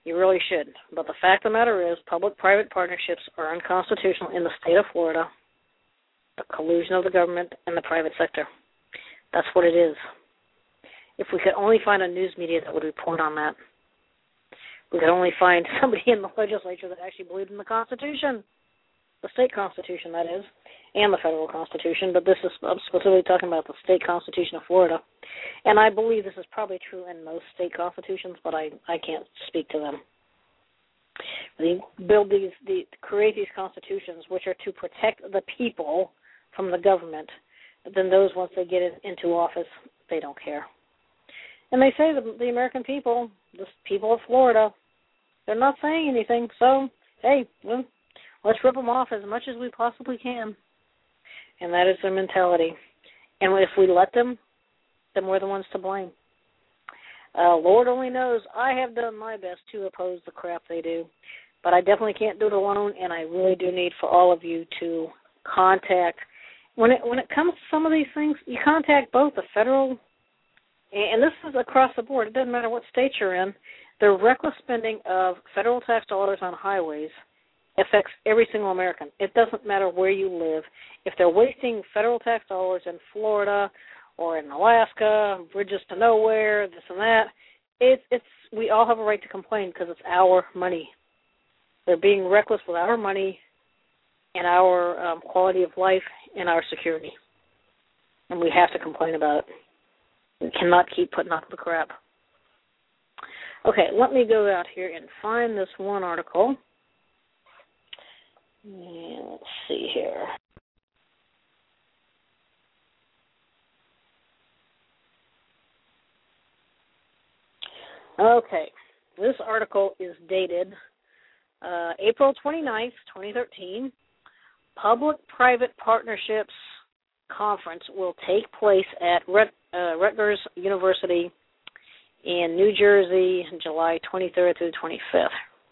You really should. But the fact of the matter is, public-private partnerships are unconstitutional in the state of Florida. The collusion of the government and the private sector. That's what it is. If we could only find a news media that would report on that. We could only find somebody in the legislature that actually believed in the Constitution. The state Constitution, that is, and the federal Constitution. But this is, I'm specifically talking about the state Constitution of Florida. And I believe this is probably true in most state constitutions, but I, I can't speak to them. They build these, the, create these constitutions, which are to protect the people from the government. Then those, once they get into office, they don't care. And they say the, the American people, the people of Florida, they're not saying anything. So, hey, well, let's rip them off as much as we possibly can. And that is their mentality. And if we let them, then we're the ones to blame. Uh, Lord only knows I have done my best to oppose the crap they do. But I definitely can't do it alone, and I really do need for all of you to contact. When it, when it comes to some of these things, you contact both the federal, and this is across the board. It doesn't matter what state you're in. The reckless spending of federal tax dollars on highways affects every single American. It doesn't matter where you live. If they're wasting federal tax dollars in Florida or in Alaska, bridges to nowhere, this and that, it's it's we all have a right to complain because it's our money. They're being reckless with our money and our um, quality of life and our security. And we have to complain about it. We cannot keep putting up the crap. Okay, let me go out here and find this one article. And let's see here. Okay, this article is dated uh, April twenty-ninth, twenty thirteen. Public-private partnerships conference will take place at Rut- uh, Rutgers University in New Jersey, July twenty-third through the twenty-fifth.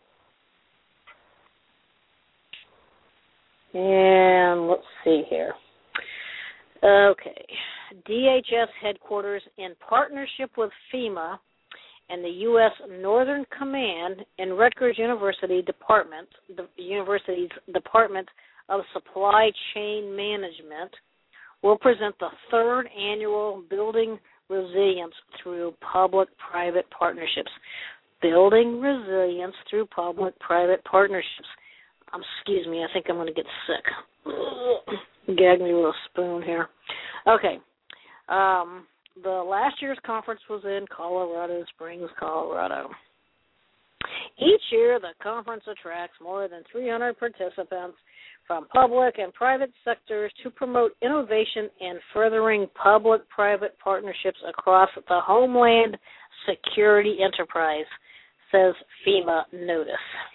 And let's see here. Okay. D H S headquarters in partnership with FEMA and the U S Northern Command and Rutgers University Department, the university's Department of Supply Chain Management, will present the third annual Building Resilience Through Public-Private Partnerships. Building Resilience Through Public-Private Partnerships. Um, excuse me, I think I'm going to get sick. Gag me with a spoon here. Okay. Um, the last year's conference was in Colorado Springs, Colorado. Each year, the conference attracts more than three hundred participants from public and private sectors to promote innovation and furthering public-private partnerships across the Homeland Security enterprise, says FEMA notice.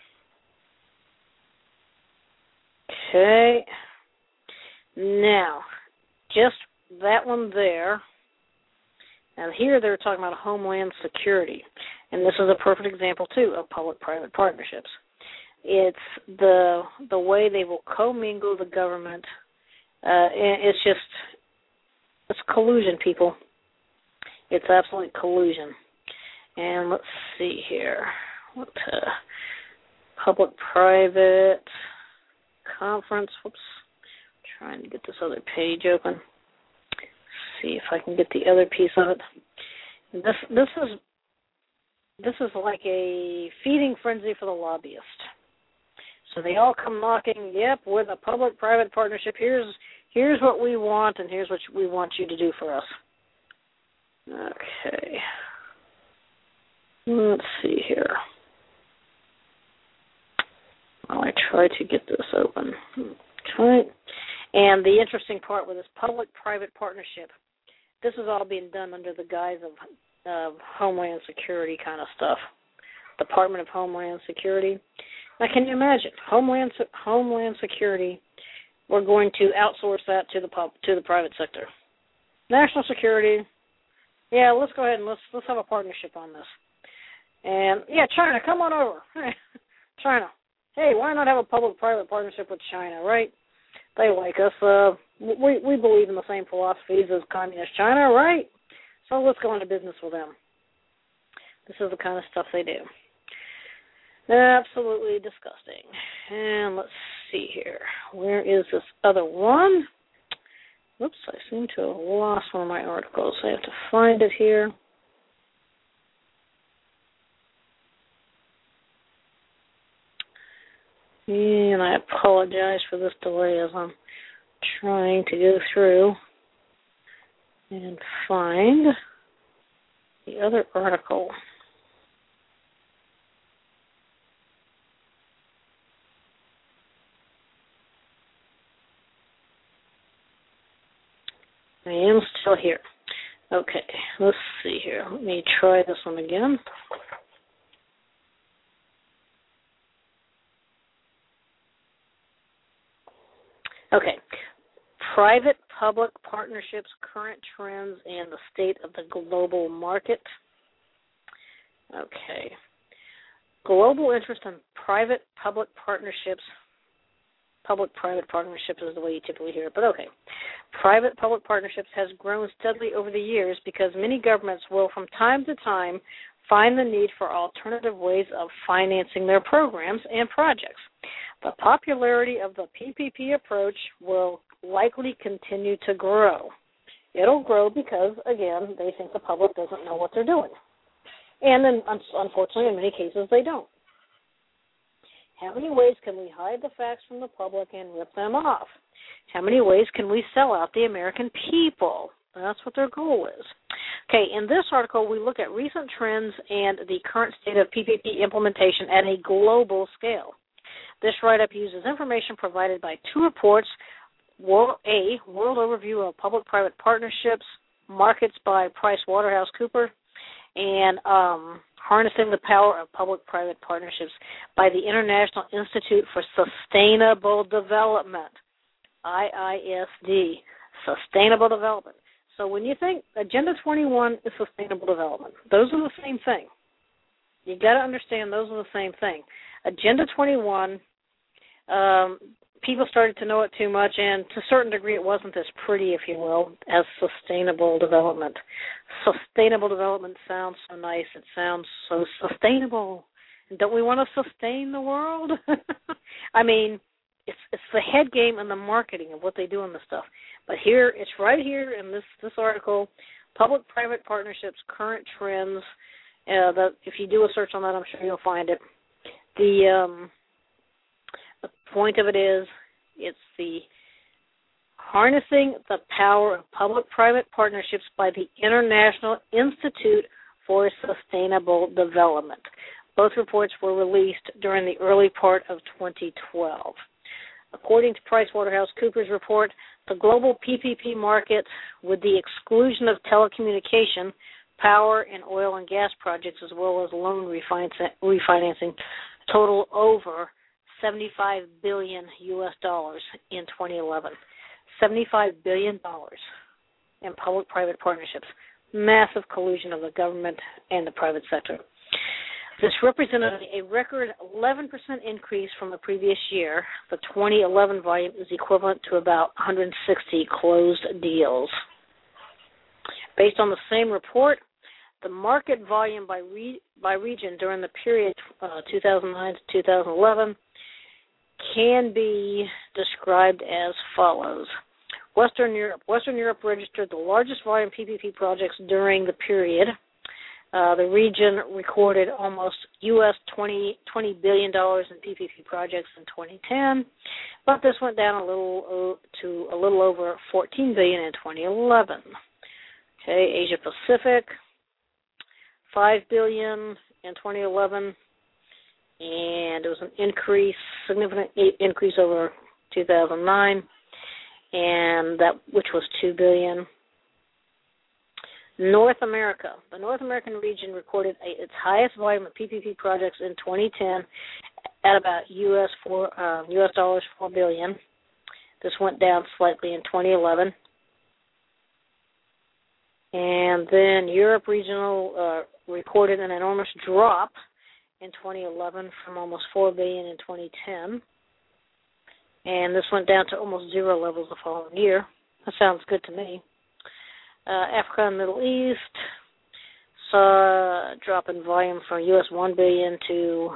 Okay. Now, just that one there. And here they're talking about Homeland Security. And this is a perfect example, too, of public-private partnerships. It's the the way they will commingle the government. Uh, it's just, it's collusion, people. It's absolute collusion. And let's see here. What uh, public-private conference. Whoops. I'm trying to get this other page open. See if I can get the other piece of it. This this is this is like a feeding frenzy for the lobbyist. So they all come knocking. Yep, we're the public-private partnership. Here's here's what we want, and here's what we want you to do for us. Okay. Let's see here. While I try to get this open. Okay. And the interesting part with this public-private partnership, this is all being done under the guise of uh, Homeland Security kind of stuff. Department of Homeland Security. Now, can you imagine Homeland Homeland Security? We're going to outsource that to the pub, to the private sector. National security. Yeah, let's go ahead and let's let's have a partnership on this. And yeah, China, come on over. China. Hey, why not have a public-private partnership with China, right? They like us. Uh, we we believe in the same philosophies as communist China, right? So let's go into business with them. This is the kind of stuff they do. Absolutely disgusting. And let's see here. Where is this other one? Whoops, I seem to have lost one of my articles. I have to find it here. And I apologize for this delay as I'm trying to go through and find the other article. I am still here. Okay, let's see here. Let me try this one again. Okay, private-public partnerships, current trends, and the state of the global market. Okay, global interest in private-public partnerships. Public-private partnerships is the way you typically hear it, but okay. Private-public partnerships has grown steadily over the years because many governments will, from time to time, find the need for alternative ways of financing their programs and projects. The popularity of the P P P approach will likely continue to grow. It'll grow because, again, they think the public doesn't know what they're doing. And then, unfortunately, in many cases, they don't. How many ways can we hide the facts from the public and rip them off? How many ways can we sell out the American people? That's what their goal is. Okay, in this article, we look at recent trends and the current state of P P P implementation at a global scale. This write-up uses information provided by two reports, A, World Overview of Public-Private Partnerships, Markets by PricewaterhouseCoopers, and um, Harnessing the Power of Public-Private Partnerships by the International Institute for Sustainable Development, I I S D, Sustainable Development. So when you think Agenda twenty-one is sustainable development, those are the same thing. You've got to understand those are the same thing. Agenda twenty-one, um, people started to know it too much, and to a certain degree it wasn't as pretty, if you will, as sustainable development. Sustainable development sounds so nice. It sounds so sustainable. And don't we want to sustain the world? I mean, it's it's the head game and the marketing of what they do in this stuff. But here, it's right here in this, this article, Public-Private Partnerships, Current Trends. Uh, that if you do a search on that, I'm sure you'll find it. The um, the point of it is, it's the Harnessing the Power of Public-Private Partnerships by the International Institute for Sustainable Development. Both reports were released during the early part of twenty twelve. According to PricewaterhouseCoopers' report, the global P P P market, with the exclusion of telecommunication, power, and oil and gas projects, as well as loan refinancing, total over seventy-five billion U S dollars in twenty eleven. seventy-five billion dollars in public-private partnerships. Massive collusion of the government and the private sector. This represented a record eleven percent increase from the previous year. The twenty eleven volume is equivalent to about one hundred sixty closed deals. Based on the same report, the market volume by re- by region during the period uh, two thousand nine to two thousand eleven can be described as follows. Western Europe. Western Europe registered the largest volume P P P projects during the period. Uh, the region recorded almost U S twenty billion dollars in P P P projects in twenty ten, but this went down a little uh, to a little over fourteen billion dollars in twenty eleven. Okay, Asia Pacific, five billion dollars in twenty eleven, and it was an increase, significant increase over two thousand nine, and that which was two billion dollars. North America. The North American region recorded a, its highest volume of P P P projects in twenty ten at about U S four uh, U S dollars four billion dollars. This went down slightly in twenty eleven. And then Europe regional uh, recorded an enormous drop in twenty eleven from almost four billion dollars in twenty ten. And this went down to almost zero levels the following year. That sounds good to me. Uh, Africa and Middle East saw a drop in volume from U S one billion dollars to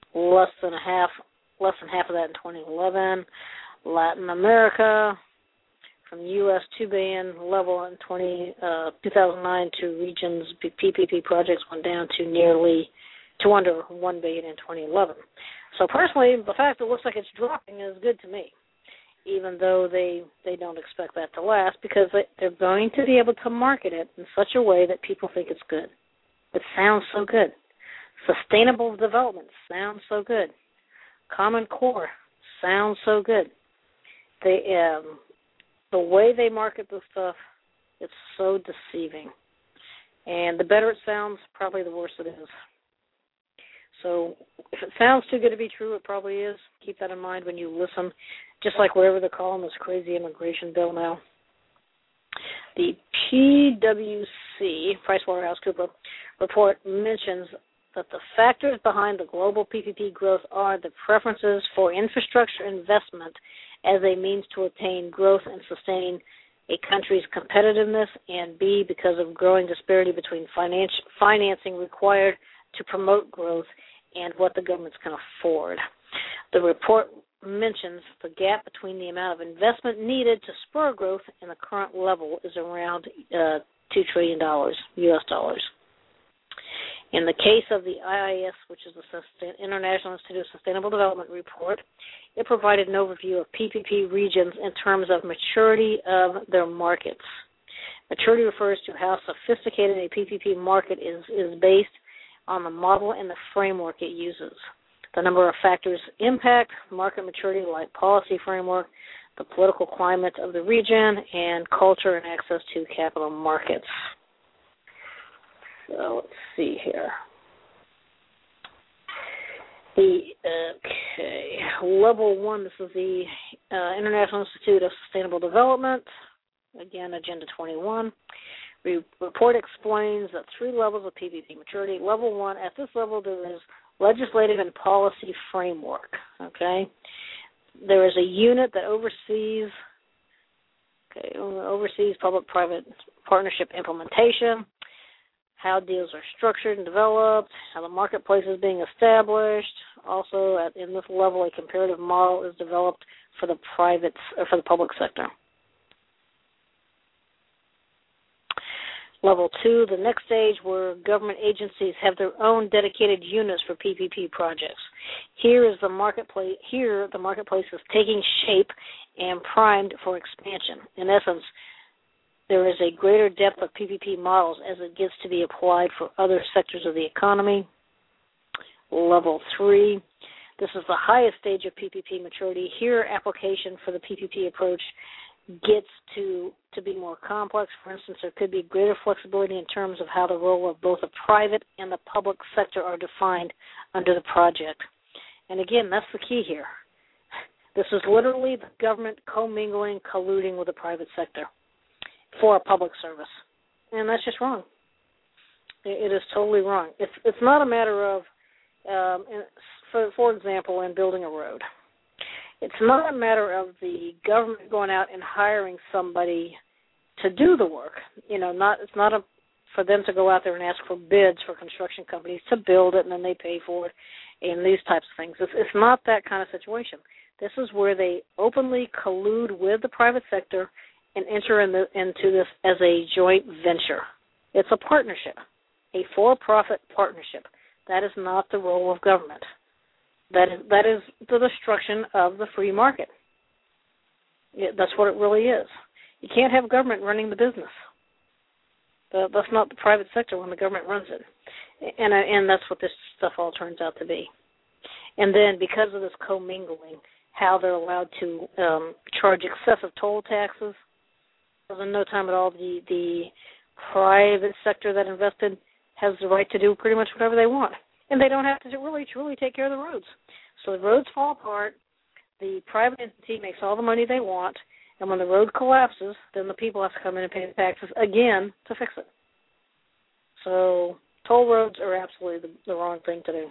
less than a half, less than half of that in twenty eleven. Latin America, from the U S two billion dollars level in twenty, uh, two thousand nine to regions, P P P projects went down to nearly, to under one billion dollars in twenty eleven. So personally, the fact that it looks like it's dropping is good to me, even though they, they don't expect that to last, because they're going to be able to market it in such a way that people think it's good. It sounds so good. Sustainable development sounds so good. Common Core sounds so good. They, um, the way they market this stuff, it's so deceiving. And the better it sounds, probably the worse it is. So if it sounds too good to be true, it probably is. Keep that in mind when you listen. Just like wherever they're calling this crazy immigration bill now. The P W C, PricewaterhouseCoopers, report mentions that the factors behind the global P P P growth are the preferences for infrastructure investment as a means to attain growth and sustain a country's competitiveness, and B, because of growing disparity between finance, financing required to promote growth and what the governments can afford. The report mentions the gap between the amount of investment needed to spur growth and the current level is around uh, two trillion dollars, U S dollars. In the case of the I I S, which is the International Institute of Sustainable Development report, it provided an overview of P P P regions in terms of maturity of their markets. Maturity refers to how sophisticated a P P P market is, is based on the model and the framework it uses. The number of factors impact market maturity, like policy framework, the political climate of the region, and culture and access to capital markets. So let's see here. The okay level one. This is the uh, International Institute of Sustainable Development. Again, Agenda twenty-one. The report explains that three levels of P P P maturity. Level one. At this level, there is legislative and policy framework. Okay, there is a unit that oversees okay oversees public-private partnership implementation, how deals are structured and developed, how the marketplace is being established. Also, at, in this level, a comparative model is developed for the private or for the public sector. Level two, the next stage, where government agencies have their own dedicated units for P P P projects. Here is the marketplace. Here, the marketplace is taking shape and primed for expansion. In essence, there is a greater depth of P P P models as it gets to be applied for other sectors of the economy. Level three, this is the highest stage of P P P maturity. Here, application for the P P P approach gets to, to be more complex. For instance, there could be greater flexibility in terms of how the role of both the private and the public sector are defined under the project. And again, that's the key here. This is literally the government commingling, colluding with the private sector for a public service, and that's just wrong. It is totally wrong. It's it's not a matter of, um, for for example, in building a road, it's not a matter of the government going out and hiring somebody to do the work. You know, not it's not a for them to go out there and ask for bids for construction companies to build it, and then they pay for it, and these types of things. It's, it's not that kind of situation. This is where they openly collude with the private sector and enter in the, into this as a joint venture. It's a partnership, a for-profit partnership. That is not the role of government. That is that is the destruction of the free market. It, that's what it really is. You can't have government running the business. That, that's not the private sector when the government runs it. And, and that's what this stuff all turns out to be. And then because of this commingling, how they're allowed to um, charge excessive toll taxes, in no time at all, the, the private sector that invested has the right to do pretty much whatever they want. And they don't have to really, truly take care of the roads. So the roads fall apart, the private entity makes all the money they want, and when the road collapses, then the people have to come in and pay the taxes again to fix it. So toll roads are absolutely the, the wrong thing to do.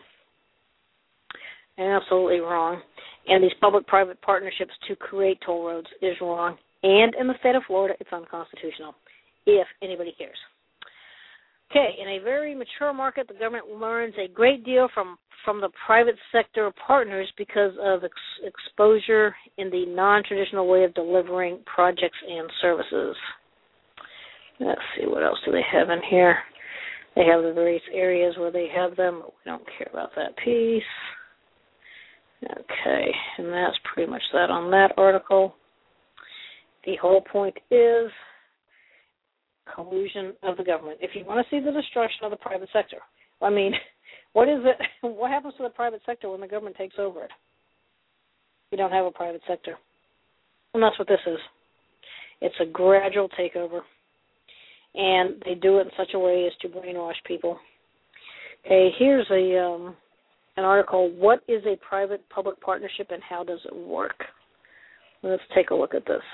Absolutely wrong. And these public-private partnerships to create toll roads is wrong. And in the state of Florida, it's unconstitutional, if anybody cares. Okay, in a very mature market, the government learns a great deal from, from the private sector partners because of ex- exposure in the non-traditional way of delivering projects and services. Let's see, what else do they have in here? They have the various areas where they have them. We don't care about that piece. Okay, and that's pretty much that on that article. The whole point is collusion of the government. If you want to see the destruction of the private sector, I mean, what is it? What happens to the private sector when the government takes over it? You don't have a private sector. And that's what this is. It's a gradual takeover. And they do it in such a way as to brainwash people. Okay, here's a um, an article, What is a Private-Public Partnership and How Does it Work? Let's take a look at this.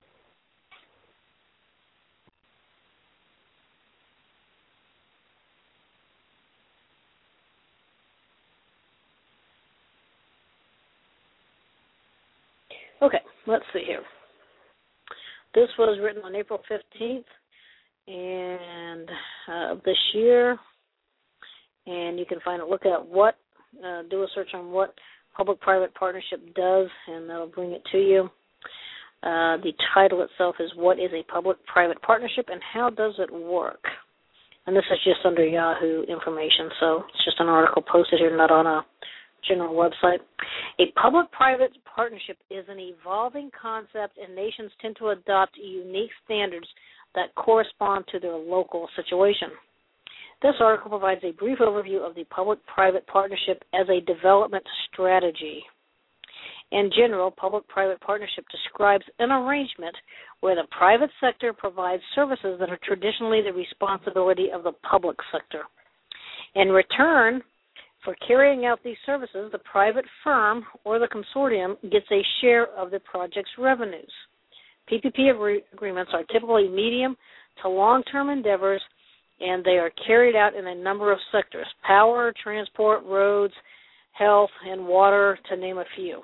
Okay, let's see here. This was written on April fifteenth and uh, of this year, and you can find it. Look at what, uh, do a search on what public-private partnership does, and that'll bring it to you. Uh, the title itself is What is a Public-Private Partnership and How Does it Work? And this is just under Yahoo information, so it's just an article posted here, not on a general website. A public-private partnership is an evolving concept, and nations tend to adopt unique standards that correspond to their local situation. This article provides a brief overview of the public-private partnership as a development strategy. In general, public-private partnership describes an arrangement where the private sector provides services that are traditionally the responsibility of the public sector. In return for carrying out these services, the private firm or the consortium gets a share of the project's revenues. P P P agree- agreements are typically medium to long-term endeavors, and they are carried out in a number of sectors: power, transport, roads, health, and water, to name a few.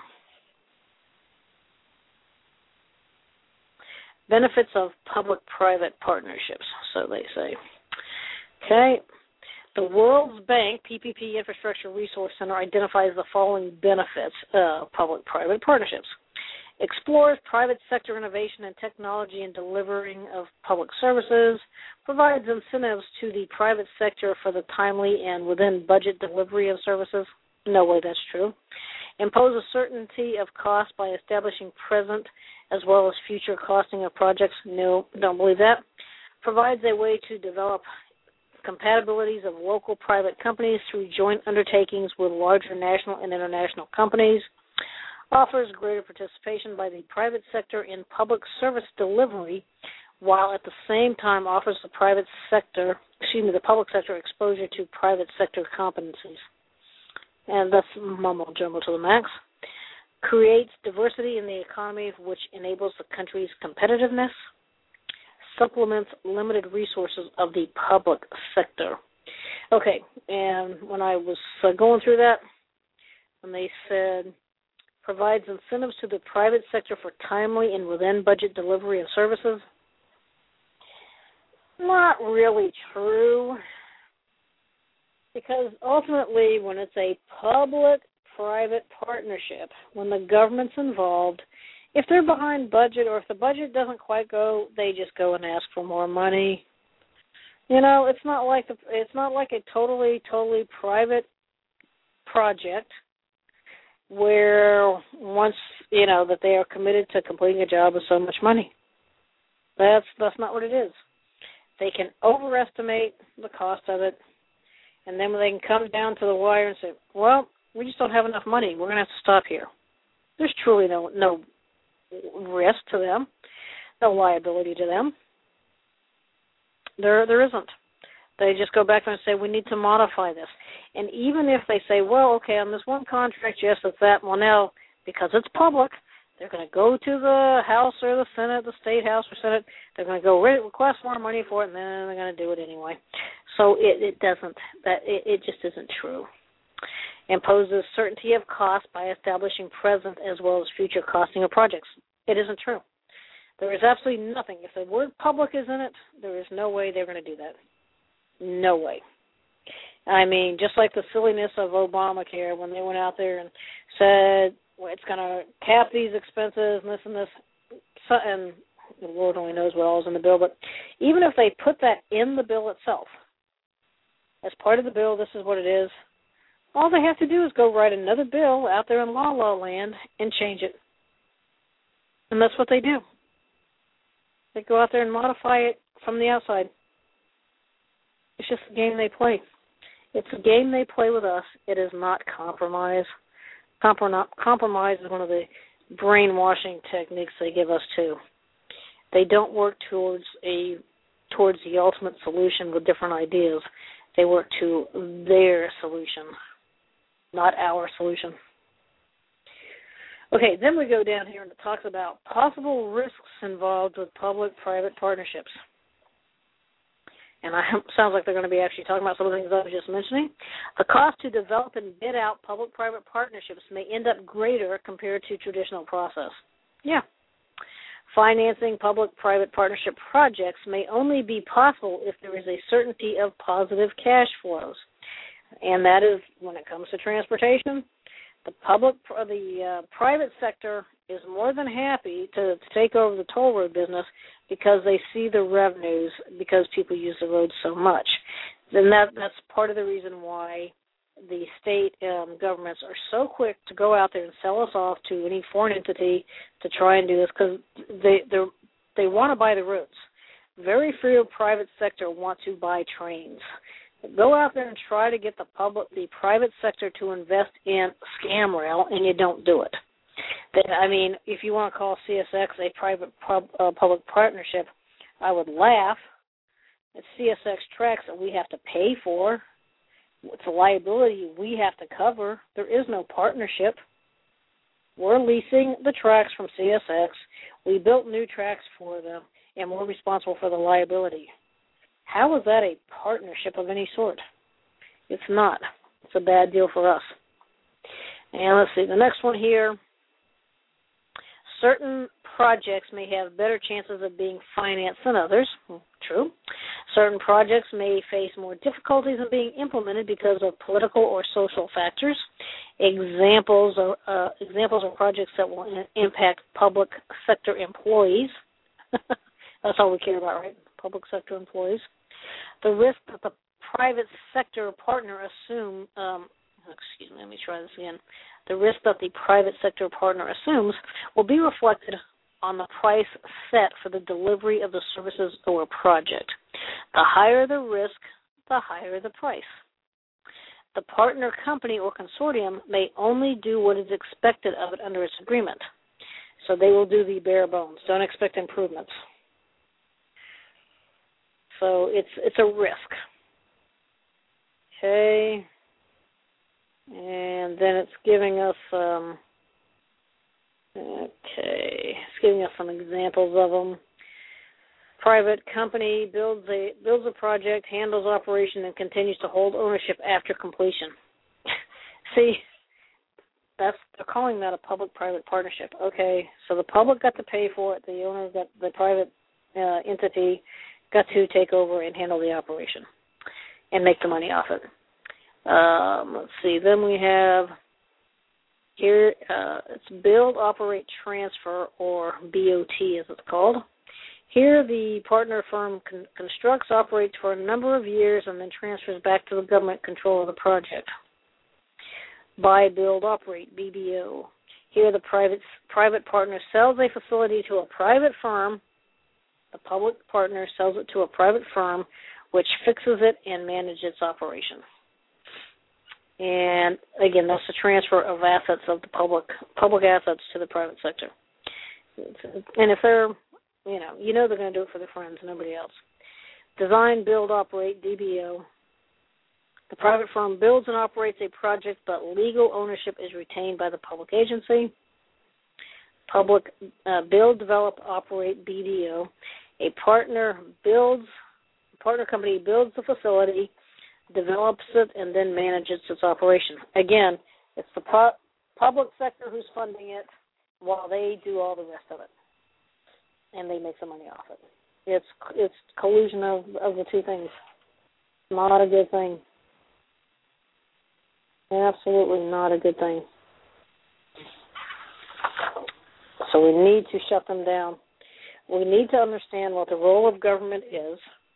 Benefits of public-private partnerships, so they say. Okay. The World Bank P P P Infrastructure Resource Center identifies the following benefits of public-private partnerships. Explores private sector innovation and technology in delivering of public services, provides incentives to the private sector for the timely and within budget delivery of services. No way that's true. Imposes certainty of cost by establishing present as well as future costing of projects. No, don't believe that. Provides a way to develop compatibilities of local private companies through joint undertakings with larger national and international companies. Offers greater participation by the private sector in public service delivery, while at the same time offers the private sector, excuse me, the public sector exposure to private sector competencies. And that's mumble jumble to the max. Creates diversity in the economy, which enables the country's competitiveness. Supplements limited resources of the public sector. Okay, and when I was uh, going through that, and they said, provides incentives to the private sector for timely and within budget delivery of services. Not really true, because ultimately when it's a public-private partnership, when the government's involved, if they're behind budget or if the budget doesn't quite go, they just go and ask for more money. You know, it's not like a, it's not like a totally, totally private project where once, you know, that they are committed to completing a job with so much money. That's that's not what it is. They can overestimate the cost of it, and then when they can come down to the wire and say, well, we just don't have enough money, we're going to have to stop here. There's truly no no risk to them, no liability to them. There there isn't. They just go back and say, we need to modify this. And even if they say, well, okay, on this one contract, yes, it's that. Well, now, because it's public, they're going to go to the House or the Senate, the State House or Senate. They're going to go request more money for it, and then they're going to do it anyway. So it, it doesn't, that it, it just isn't true. Imposes certainty of cost by establishing present as well as future costing of projects. It isn't true. There is absolutely nothing. If the word public is in it, there is no way they're going to do that. No way. I mean, just like the silliness of Obamacare when they went out there and said, well, it's going to cap these expenses and this and this, so, and the Lord only knows what all is in the bill, but even if they put that in the bill itself, as part of the bill, this is what it is, all they have to do is go write another bill out there in La La Land and change it. And that's what they do. They go out there and modify it from the outside. It's just a game they play. It's a game they play with us. It is not compromise. Comprom- compromise is one of the brainwashing techniques they give us too. They don't work towards a towards the ultimate solution with different ideas. They work to their solution, not our solution. Okay, then we go down here and it talks about possible risks involved with public-private partnerships. And I sounds like they're going to be actually talking about some of the things I was just mentioning. The cost to develop and bid out public-private partnerships may end up greater compared to traditional process. Yeah. Financing public-private partnership projects may only be possible if there is a certainty of positive cash flows. And that is, when it comes to transportation, the public, the uh, private sector is more than happy to, to take over the toll road business because they see the revenues because people use the roads so much. Then that that's part of the reason why the state um, governments are so quick to go out there and sell us off to any foreign entity to try and do this because they they want to buy the roads. Very few private sector want to buy trains. Go out there and try to get the public, the private sector to invest in scam rail, and you don't do it. I mean, if you want to call C S X a private pub, uh, public partnership, I would laugh. It's C S X tracks that we have to pay for. It's a liability we have to cover. There is no partnership. We're leasing the tracks from C S X. We built new tracks for them, and we're responsible for the liability. How is that a partnership of any sort? It's not. It's a bad deal for us. And let's see, the next one here. Certain projects may have better chances of being financed than others. True. Certain projects may face more difficulties in being implemented because of political or social factors. Examples are uh, examples of projects that will in- impact public sector employees. That's all we care about, right? Public sector employees. The risk that the private sector partner assume, um, excuse me, let me try this again. The risk that the private sector partner assumes will be reflected on the price set for the delivery of the services or project. The higher the risk, the higher the price. The partner company or consortium may only do what is expected of it under its agreement. So they will do the bare bones. Don't expect improvements. So it's it's a risk. Okay. And then it's giving us, um, okay, it's giving us some examples of them. Private company builds a builds a project, handles operation, and continues to hold ownership after completion. See, that's they're calling that a public-private partnership. Okay, so the public got to pay for it. The owner got the private uh, entity got to take over and handle the operation and make the money off it. Um, let's see. Then we have here, uh, it's build, operate, transfer, or B O T as it's called. Here the partner firm con- constructs, operates for a number of years, and then transfers back to the government control of the project. Buy, build, operate, B B O. Here the private private partner sells a facility to a private firm. The public partner sells it to a private firm, which fixes it and manages its operation. And again, that's the transfer of assets of the public public assets to the private sector. And if they're, you know, you know they're going to do it for their friends, nobody else. Design, build, operate, D B O. The private firm builds and operates a project, but legal ownership is retained by the public agency. Public uh, build, develop, operate, B D O. A partner builds, a partner company builds the facility, develops it, and then manages its operation. Again, it's the pu- public sector who's funding it while they do all the rest of it, and they make some money off it. It's it's collusion of, of the two things. not a good thing. Absolutely not a good thing. So we need to shut them down. We need to understand what the role of government is.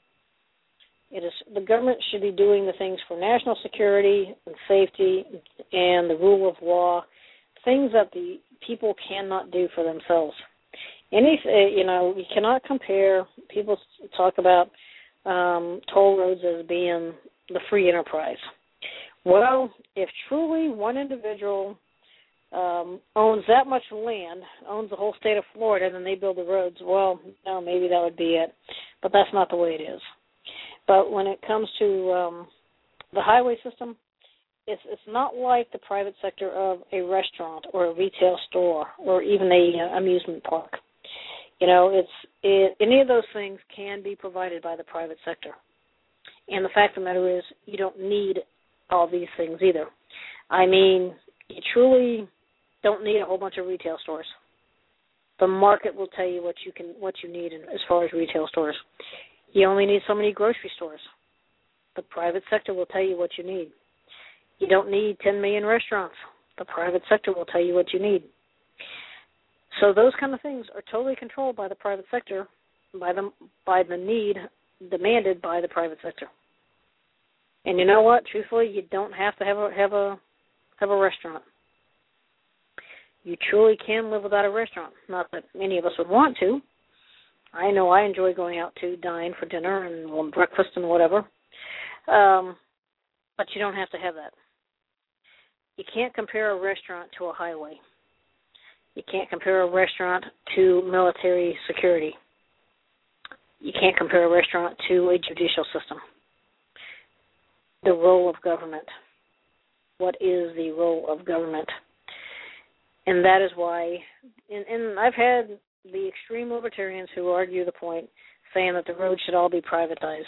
It is the government should be doing the things for national security and safety and the rule of law, things that the people cannot do for themselves. Any, you know, you cannot compare. People talk about um, toll roads as being the free enterprise. Well, if truly one individual um, owns that much land, owns the whole state of Florida, and then they build the roads, well, no, maybe that would be it. But that's not the way it is. But when it comes to um, the highway system, it's it's not like the private sector of a restaurant or a retail store or even a uh, amusement park. You know, it's it, any of those things can be provided by the private sector. And the fact of the matter is, you don't need all these things either. I mean, you truly don't need a whole bunch of retail stores. The market will tell you what you can, what you need as far as retail stores. You only need so many grocery stores. The private sector will tell you what you need. You don't need ten million restaurants. The private sector will tell you what you need. So those kind of things are totally controlled by the private sector, by the by the need demanded by the private sector. And you know what? Truthfully, you don't have to have a have a have a restaurant. You truly can live without a restaurant. Not that many of us would want to. I know I enjoy going out to dine for dinner and breakfast and whatever. Um, but you don't have to have that. You can't compare a restaurant to a highway. You can't compare a restaurant to military security. You can't compare a restaurant to a judicial system. The role of government. What is the role of government? And that is why, and, and I've had the extreme libertarians who argue the point, saying that the roads should all be privatized.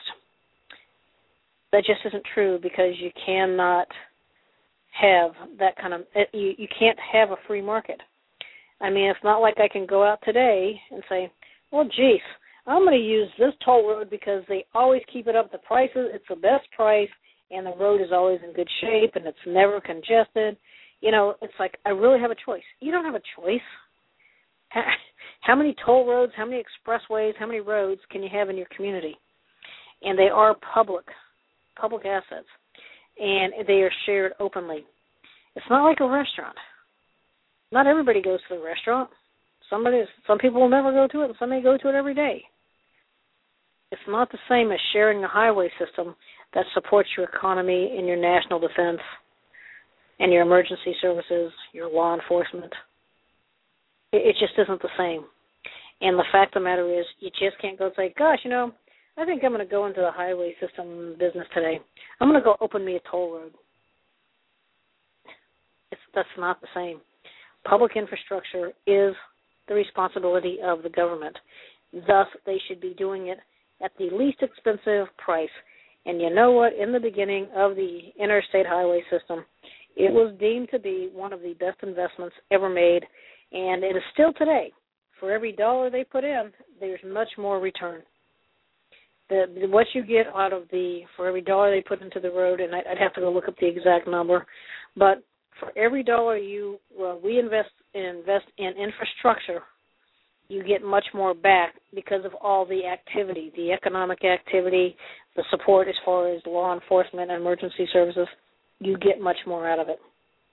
That just isn't true, because you cannot have that kind of, you, you can't have a free market. I mean, it's not like I can go out today and say, well, geez, I'm going to use this toll road because they always keep it up the prices, it's the best price, and the road is always in good shape, and it's never congested. You know, it's like, I really have a choice. You don't have a choice. How many toll roads, how many expressways, how many roads can you have in your community? And they are public, public assets, and they are shared openly. It's not like a restaurant. Not everybody goes to the restaurant. Somebody, some people will never go to it, and some may go to it every day. It's not the same as sharing a highway system that supports your economy and your national defense and your emergency services, your law enforcement. It, it just isn't the same. And the fact of the matter is, you just can't go and say, gosh, you know, I think I'm going to go into the highway system business today. I'm going to go open me a toll road. It's, that's not the same. Public infrastructure is the responsibility of the government. Thus, they should be doing it at the least expensive price. And you know what? In the beginning of the interstate highway system, it was deemed to be one of the best investments ever made, and it is still today. For every dollar they put in, there's much more return. The, what you get out of the, for every dollar they put into the road, and I'd have to go look up the exact number, but for every dollar you well, we invest invest in infrastructure, you get much more back because of all the activity, the economic activity, the support as far as law enforcement and emergency services. You get much more out of it.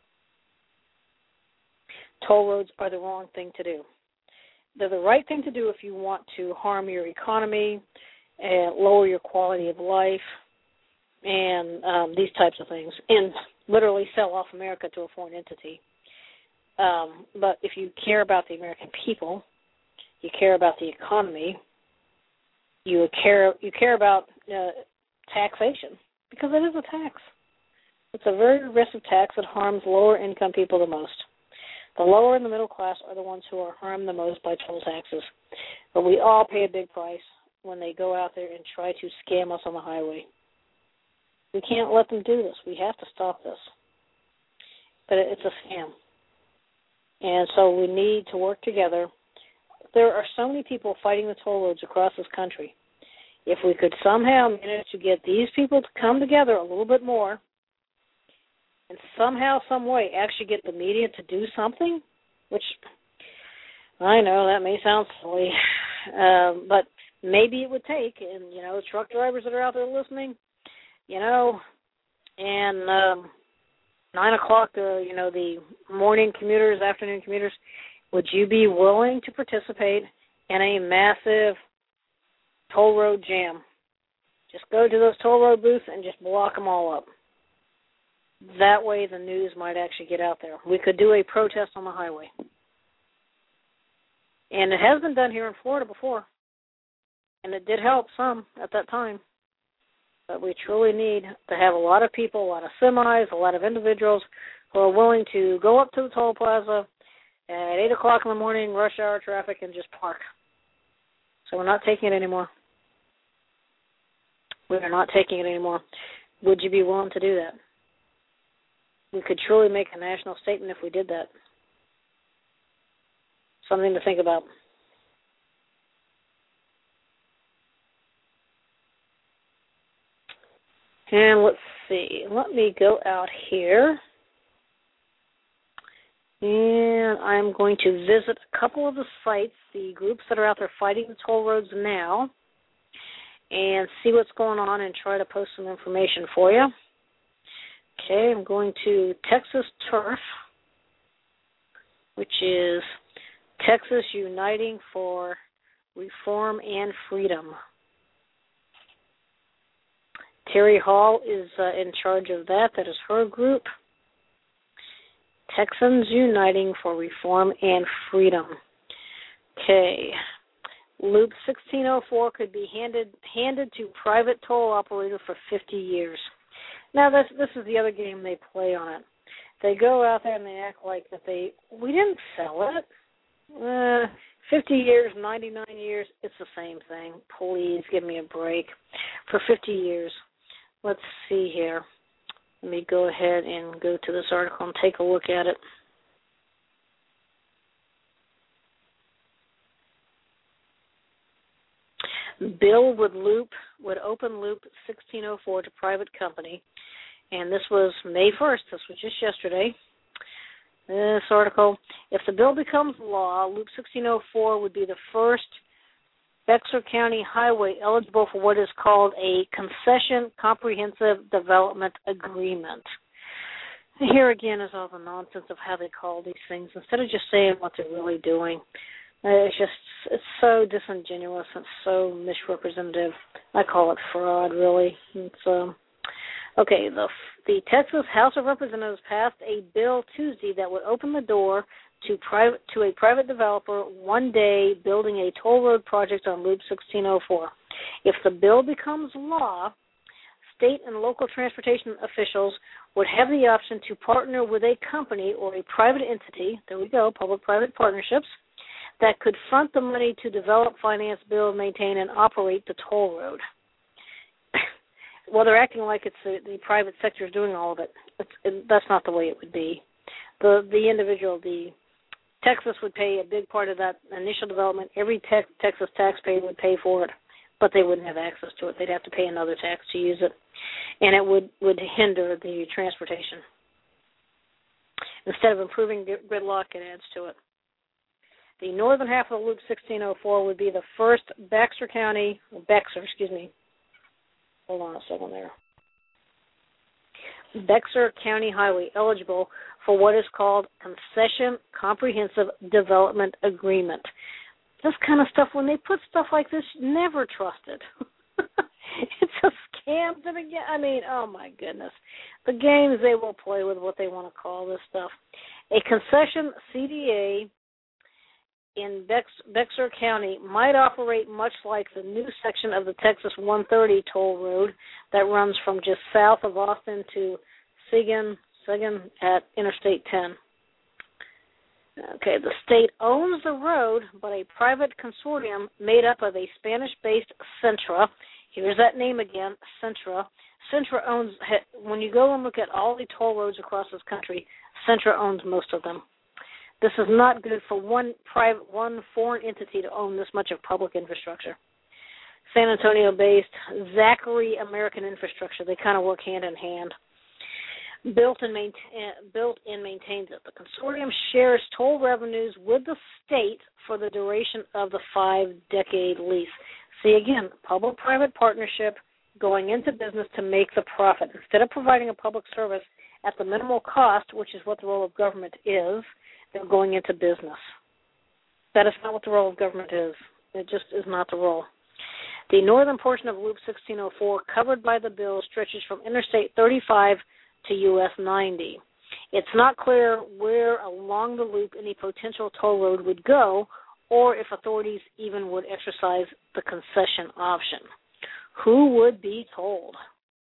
Toll roads are the wrong thing to do. They're the right thing to do if you want to harm your economy and lower your quality of life and um, these types of things, and literally sell off America to a foreign entity. Um, but if you care about the American people, you care about the economy, you care you care about uh, taxation, because it is a tax. It's a very regressive tax that harms lower-income people the most. The lower and the middle class are the ones who are harmed the most by toll taxes. But we all pay a big price when they go out there and try to scam us on the highway. We can't let them do this. We have to stop this. But it's a scam. And so we need to work together. There are so many people fighting the toll roads across this country. if we could somehow manage to get these people to come together a little bit more and somehow, some way, actually get the media to do something, which I know that may sound silly, um, but maybe it would take, and, you know, truck drivers that are out there listening, you know, and um, nine o'clock, uh, you know, the morning commuters, afternoon commuters, would you be willing to participate in a massive toll road jam? Just go to those toll road booths and just block them all up. That way the news might actually get out there. We could do a protest on the highway. And it has been done here in Florida before. And it did help some at that time. But we truly need to have a lot of people, a lot of semis, a lot of individuals who are willing to go up to the toll plaza at eight o'clock in the morning, rush hour traffic, and just park. So we're not taking it anymore. We are not taking it anymore. Would you be willing to do that? We could truly make a national statement if we did that. Something to think about. And let's see. Let me go out here. And I'm going to visit a couple of the sites, the groups that are out there fighting the toll roads now, and see what's going on and try to post some information for you. Okay, I'm going to Texas Turf, which is Texas Uniting for Reform and Freedom. Terry Hall is uh, in charge of that. That is her group. Texans Uniting for Reform and Freedom. Okay. Loop sixteen oh four could be handed handed to private toll operator for fifty years. Now, this this is the other game they play on it. They go out there and they act like that they, we didn't sell it. Uh, fifty years, ninety-nine years, it's the same thing. Please give me a break. For fifty years. Let's see here. Let me go ahead and go to this article and take a look at it. Bill would loop would open loop sixteen oh four to private company, and this was May first. This was just yesterday. This article: if the bill becomes law, Loop sixteen oh four would be the first Bexar County highway eligible for what is called a concession comprehensive development agreement. Here again is all the nonsense of how they call these things instead of just saying what they're really doing. It's just, it's so disingenuous and so misrepresentative. I call it fraud, really. It's, um, okay, the the Texas House of Representatives passed a bill Tuesday that would open the door to private to a private developer one day building a toll road project on Loop sixteen oh four. If the bill becomes law, state and local transportation officials would have the option to partner with a company or a private entity, there we go, public-private partnerships, that could front the money to develop, finance, build, maintain, and operate the toll road. Well, they're acting like it's the, the private sector is doing all of it. It's, it. That's not the way it would be. The the individual, the Texas would pay a big part of that initial development. Every te- Texas taxpayer would pay for it, but they wouldn't have access to it. They'd have to pay another tax to use it, and it would, would hinder the transportation. Instead of improving gridlock, it adds to it. The northern half of Loop sixteen oh four would be the first Bexar County, Bexar, excuse me. Hold on a second there. Bexar County Highway eligible for what is called Concession Comprehensive Development Agreement. This kind of stuff, when they put stuff like this, never trust it. It's a scam to begin. I mean, oh my goodness. The games they will play with what they want to call this stuff. A concession C D A in Bex- Bexar County might operate much like the new section of the Texas one thirty toll road that runs from just south of Austin to Seguin, Seguin at Interstate ten. Okay, the state owns the road, but a private consortium made up of a Spanish-based Centra, here's that name again, Centra. Centra owns, when you go and look at all the toll roads across this country, Centra owns most of them. This is not good for one private, one foreign entity to own this much of public infrastructure. San Antonio-based Zachary American Infrastructure. They kind of work hand in hand. Built and, maintain, built and maintains it. The consortium shares toll revenues with the state for the duration of the five-decade lease. See, again, public-private partnership going into business to make the profit. Instead of providing a public service at the minimal cost, which is what the role of government is, they're going into business. That is not what the role of government is. It just is not the role. The northern portion of Loop sixteen oh four, covered by the bill, stretches from Interstate thirty-five to U S ninety. It's not clear where along the loop any potential toll road would go, or if authorities even would exercise the concession option. Who would be tolled?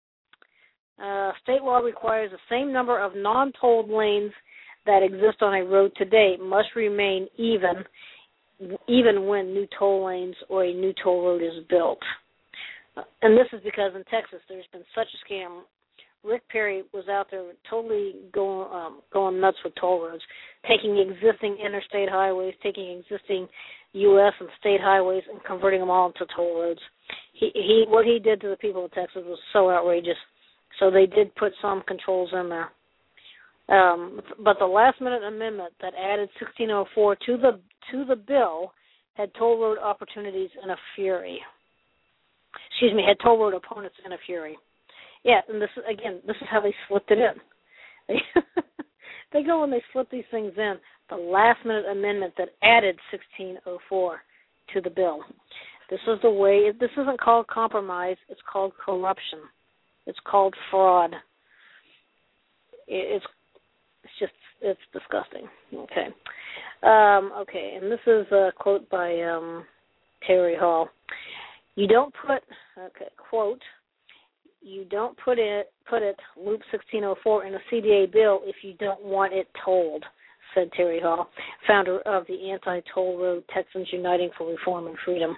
Uh, state law requires the same number of non-tolled lanes that exist on a road today must remain even, even when new toll lanes or a new toll road is built. Uh, and this is because in Texas there's been such a scam. Rick Perry was out there totally going um, going nuts with toll roads, taking existing interstate highways, taking existing U S and state highways, and converting them all into toll roads. He, he what he did to the people of Texas was so outrageous. So they did put some controls in there. Um, but the last-minute amendment that added sixteen oh four to the to the bill had toll road opportunities in a fury. Excuse me, had toll road opponents in a fury. Yeah, and this is, again, this is how they slipped it in. They, they go and they slip these things in. The last-minute amendment that added sixteen oh four to the bill. This is the way. This isn't called compromise. It's called corruption. It's called fraud. It, it's it's just it's disgusting. Okay, um, okay, and this is a quote by um, Terry Hall. You don't put okay quote. You don't put it put it Loop sixteen oh four in a C D A bill if you don't want it tolled, said Terry Hall, founder of the Anti-Toll Road Texans Uniting for Reform and Freedom.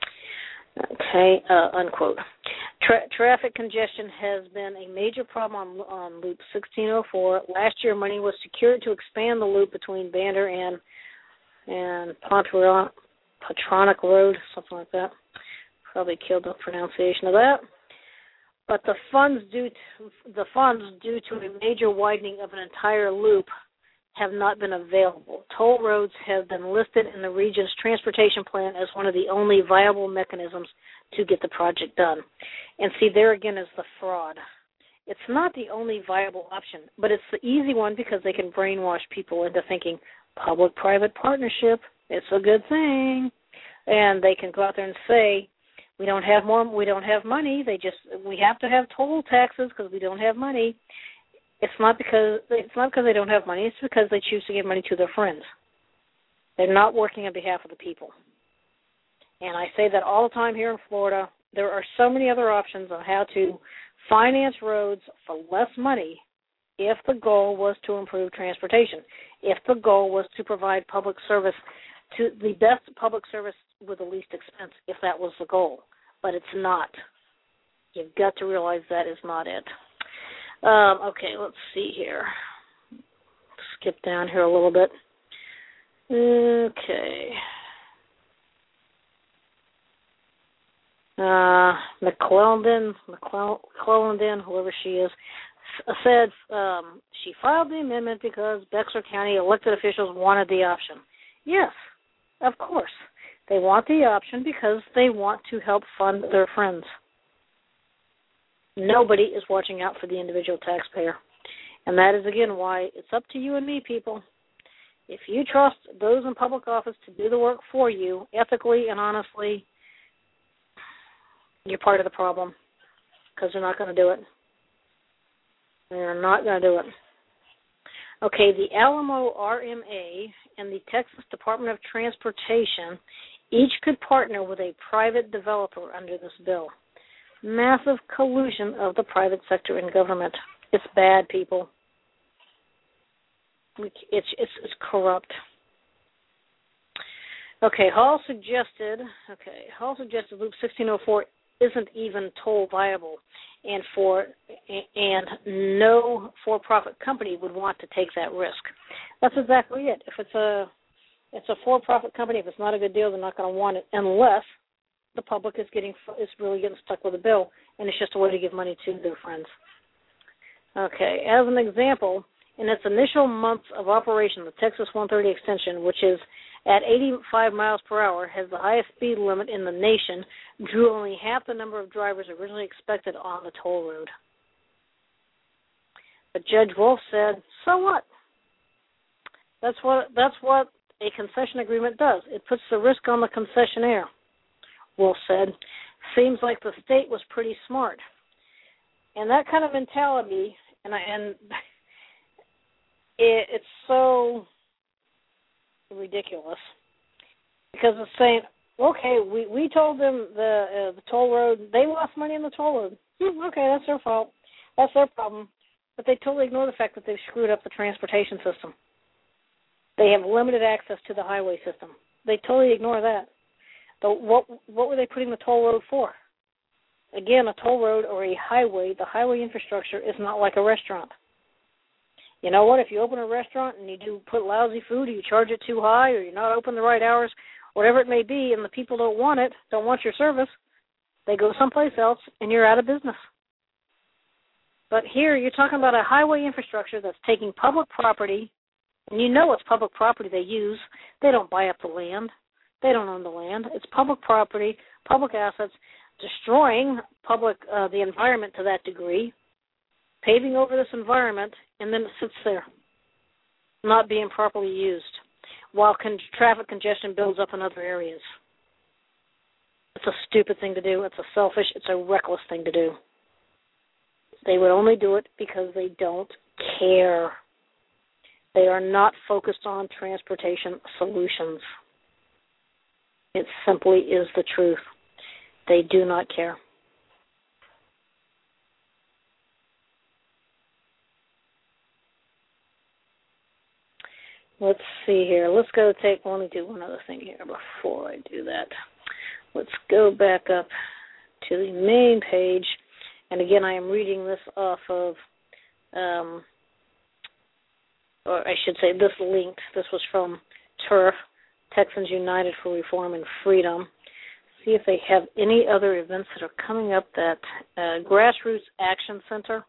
Okay, uh, unquote. Tra- traffic congestion has been a major problem on, on Loop sixteen oh four. Last year, money was secured to expand the loop between Bander and and Pontron- Patronic Road, something like that. Probably killed the pronunciation of that. But the funds due to, the funds due to a major widening of an entire loop have not been available. Toll roads have been listed in the region's transportation plan as one of the only viable mechanisms to get the project done. And see, there again is the fraud. It's not the only viable option, but it's the easy one because they can brainwash people into thinking public-private partnership, it's a good thing. And they can go out there and say, we don't have more, we don't have money. They just, we have to have toll taxes because we don't have money. It's not because it's not because they don't have money. It's because they choose to give money to their friends. They're not working on behalf of the people. And I say that all the time here in Florida. There are so many other options on how to finance roads for less money if the goal was to improve transportation, if the goal was to provide public service, to the best public service with the least expense, if that was the goal. But it's not. You've got to realize that is not it. Um, okay, let's see here. Skip down here a little bit. Okay. Uh, McClellan, McClellan, whoever she is, said um, she filed the amendment because Bexar County elected officials wanted the option. Yes, of course. They want the option because they want to help fund their friends. Nobody is watching out for the individual taxpayer. And that is, again, why it's up to you and me, people. If you trust those in public office to do the work for you, ethically and honestly, you're part of the problem because they're not going to do it. They're not going to do it. Okay, the Alamo R M A and the Texas Department of Transportation each could partner with a private developer under this bill. Massive collusion of the private sector and government. It's bad, people. It's it's, it's corrupt. Okay, Hall suggested. Okay, Hall suggested Loop sixteen oh four isn't even toll viable, and for and no for-profit company would want to take that risk. That's exactly it. If it's a it's a for-profit company, if it's not a good deal, they're not going to want it unless the public is getting is really getting stuck with a bill, and it's just a way to give money to their friends. Okay, as an example, in its initial months of operation, the Texas one thirty extension, which is at eighty-five miles per hour, has the highest speed limit in the nation, drew only half the number of drivers originally expected on the toll road. But Judge Wolf said, so what? That's what that's what a concession agreement does. It puts the risk on the concessionaire. Wolf said, seems like the state was pretty smart. And that kind of mentality, and, I, and it, it's so ridiculous, because it's saying, okay, we, we told them the uh, the toll road, they lost money on the toll road. Hmm, okay, that's their fault. That's their problem. But they totally ignore the fact that they've screwed up the transportation system. They have limited access to the highway system. They totally ignore that. So what what were they putting the toll road for? Again, a toll road or a highway, the highway infrastructure is not like a restaurant. You know what? If you open a restaurant and you do put lousy food, or you charge it too high, or you're not open the right hours, whatever it may be, and the people don't want it, don't want your service, they go someplace else, and you're out of business. But here, you're talking about a highway infrastructure that's taking public property, and you know it's public property they use. They don't buy up the land. They don't own the land. It's public property, public assets, destroying public uh, the environment to that degree, paving over this environment, and then it sits there, not being properly used, while con- traffic congestion builds up in other areas. It's a stupid thing to do. It's a selfish, it's a reckless thing to do. They would only do it because they don't care. They are not focused on transportation solutions. It simply is the truth. They do not care. Let's see here. Let's go take, let me do one other thing here before I do that. Let's go back up to the main page. And again, I am reading this off of, um, or I should say this link. This was from TURF, Texans United for Reform and Freedom. See if they have any other events that are coming up. That uh, Grassroots Action Center.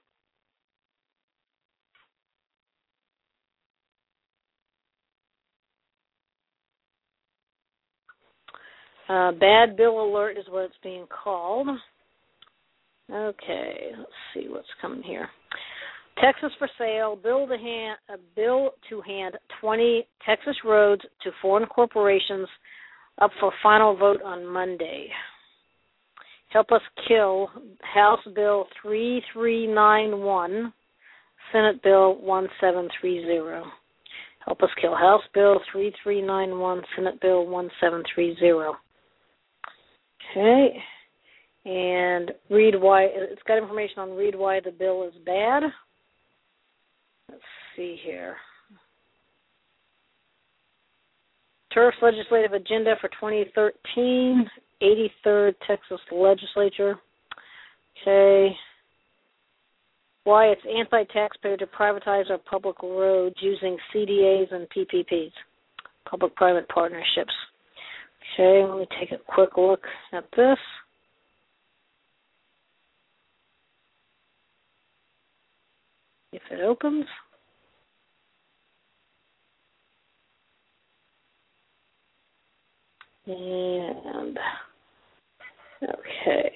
Uh, Bad Bill Alert is what it's being called. Okay, let's see what's coming here. Texas for sale. Bill to hand, uh, bill to hand twenty Texas roads to foreign corporations, up for final vote on Monday. Help us kill House Bill three three nine one, Senate Bill one seven three zero. Help us kill House Bill three three nine one, Senate Bill one seven three zero. Okay. And read why, it's got information on read why the bill is bad. Let's see here. TURF's legislative agenda for twenty thirteen, eighty-third Texas Legislature. Okay. Why it's anti-taxpayer to privatize our public roads using C D As and P P Ps, public-private partnerships. Okay, let me take a quick look at this. If it opens. And, okay.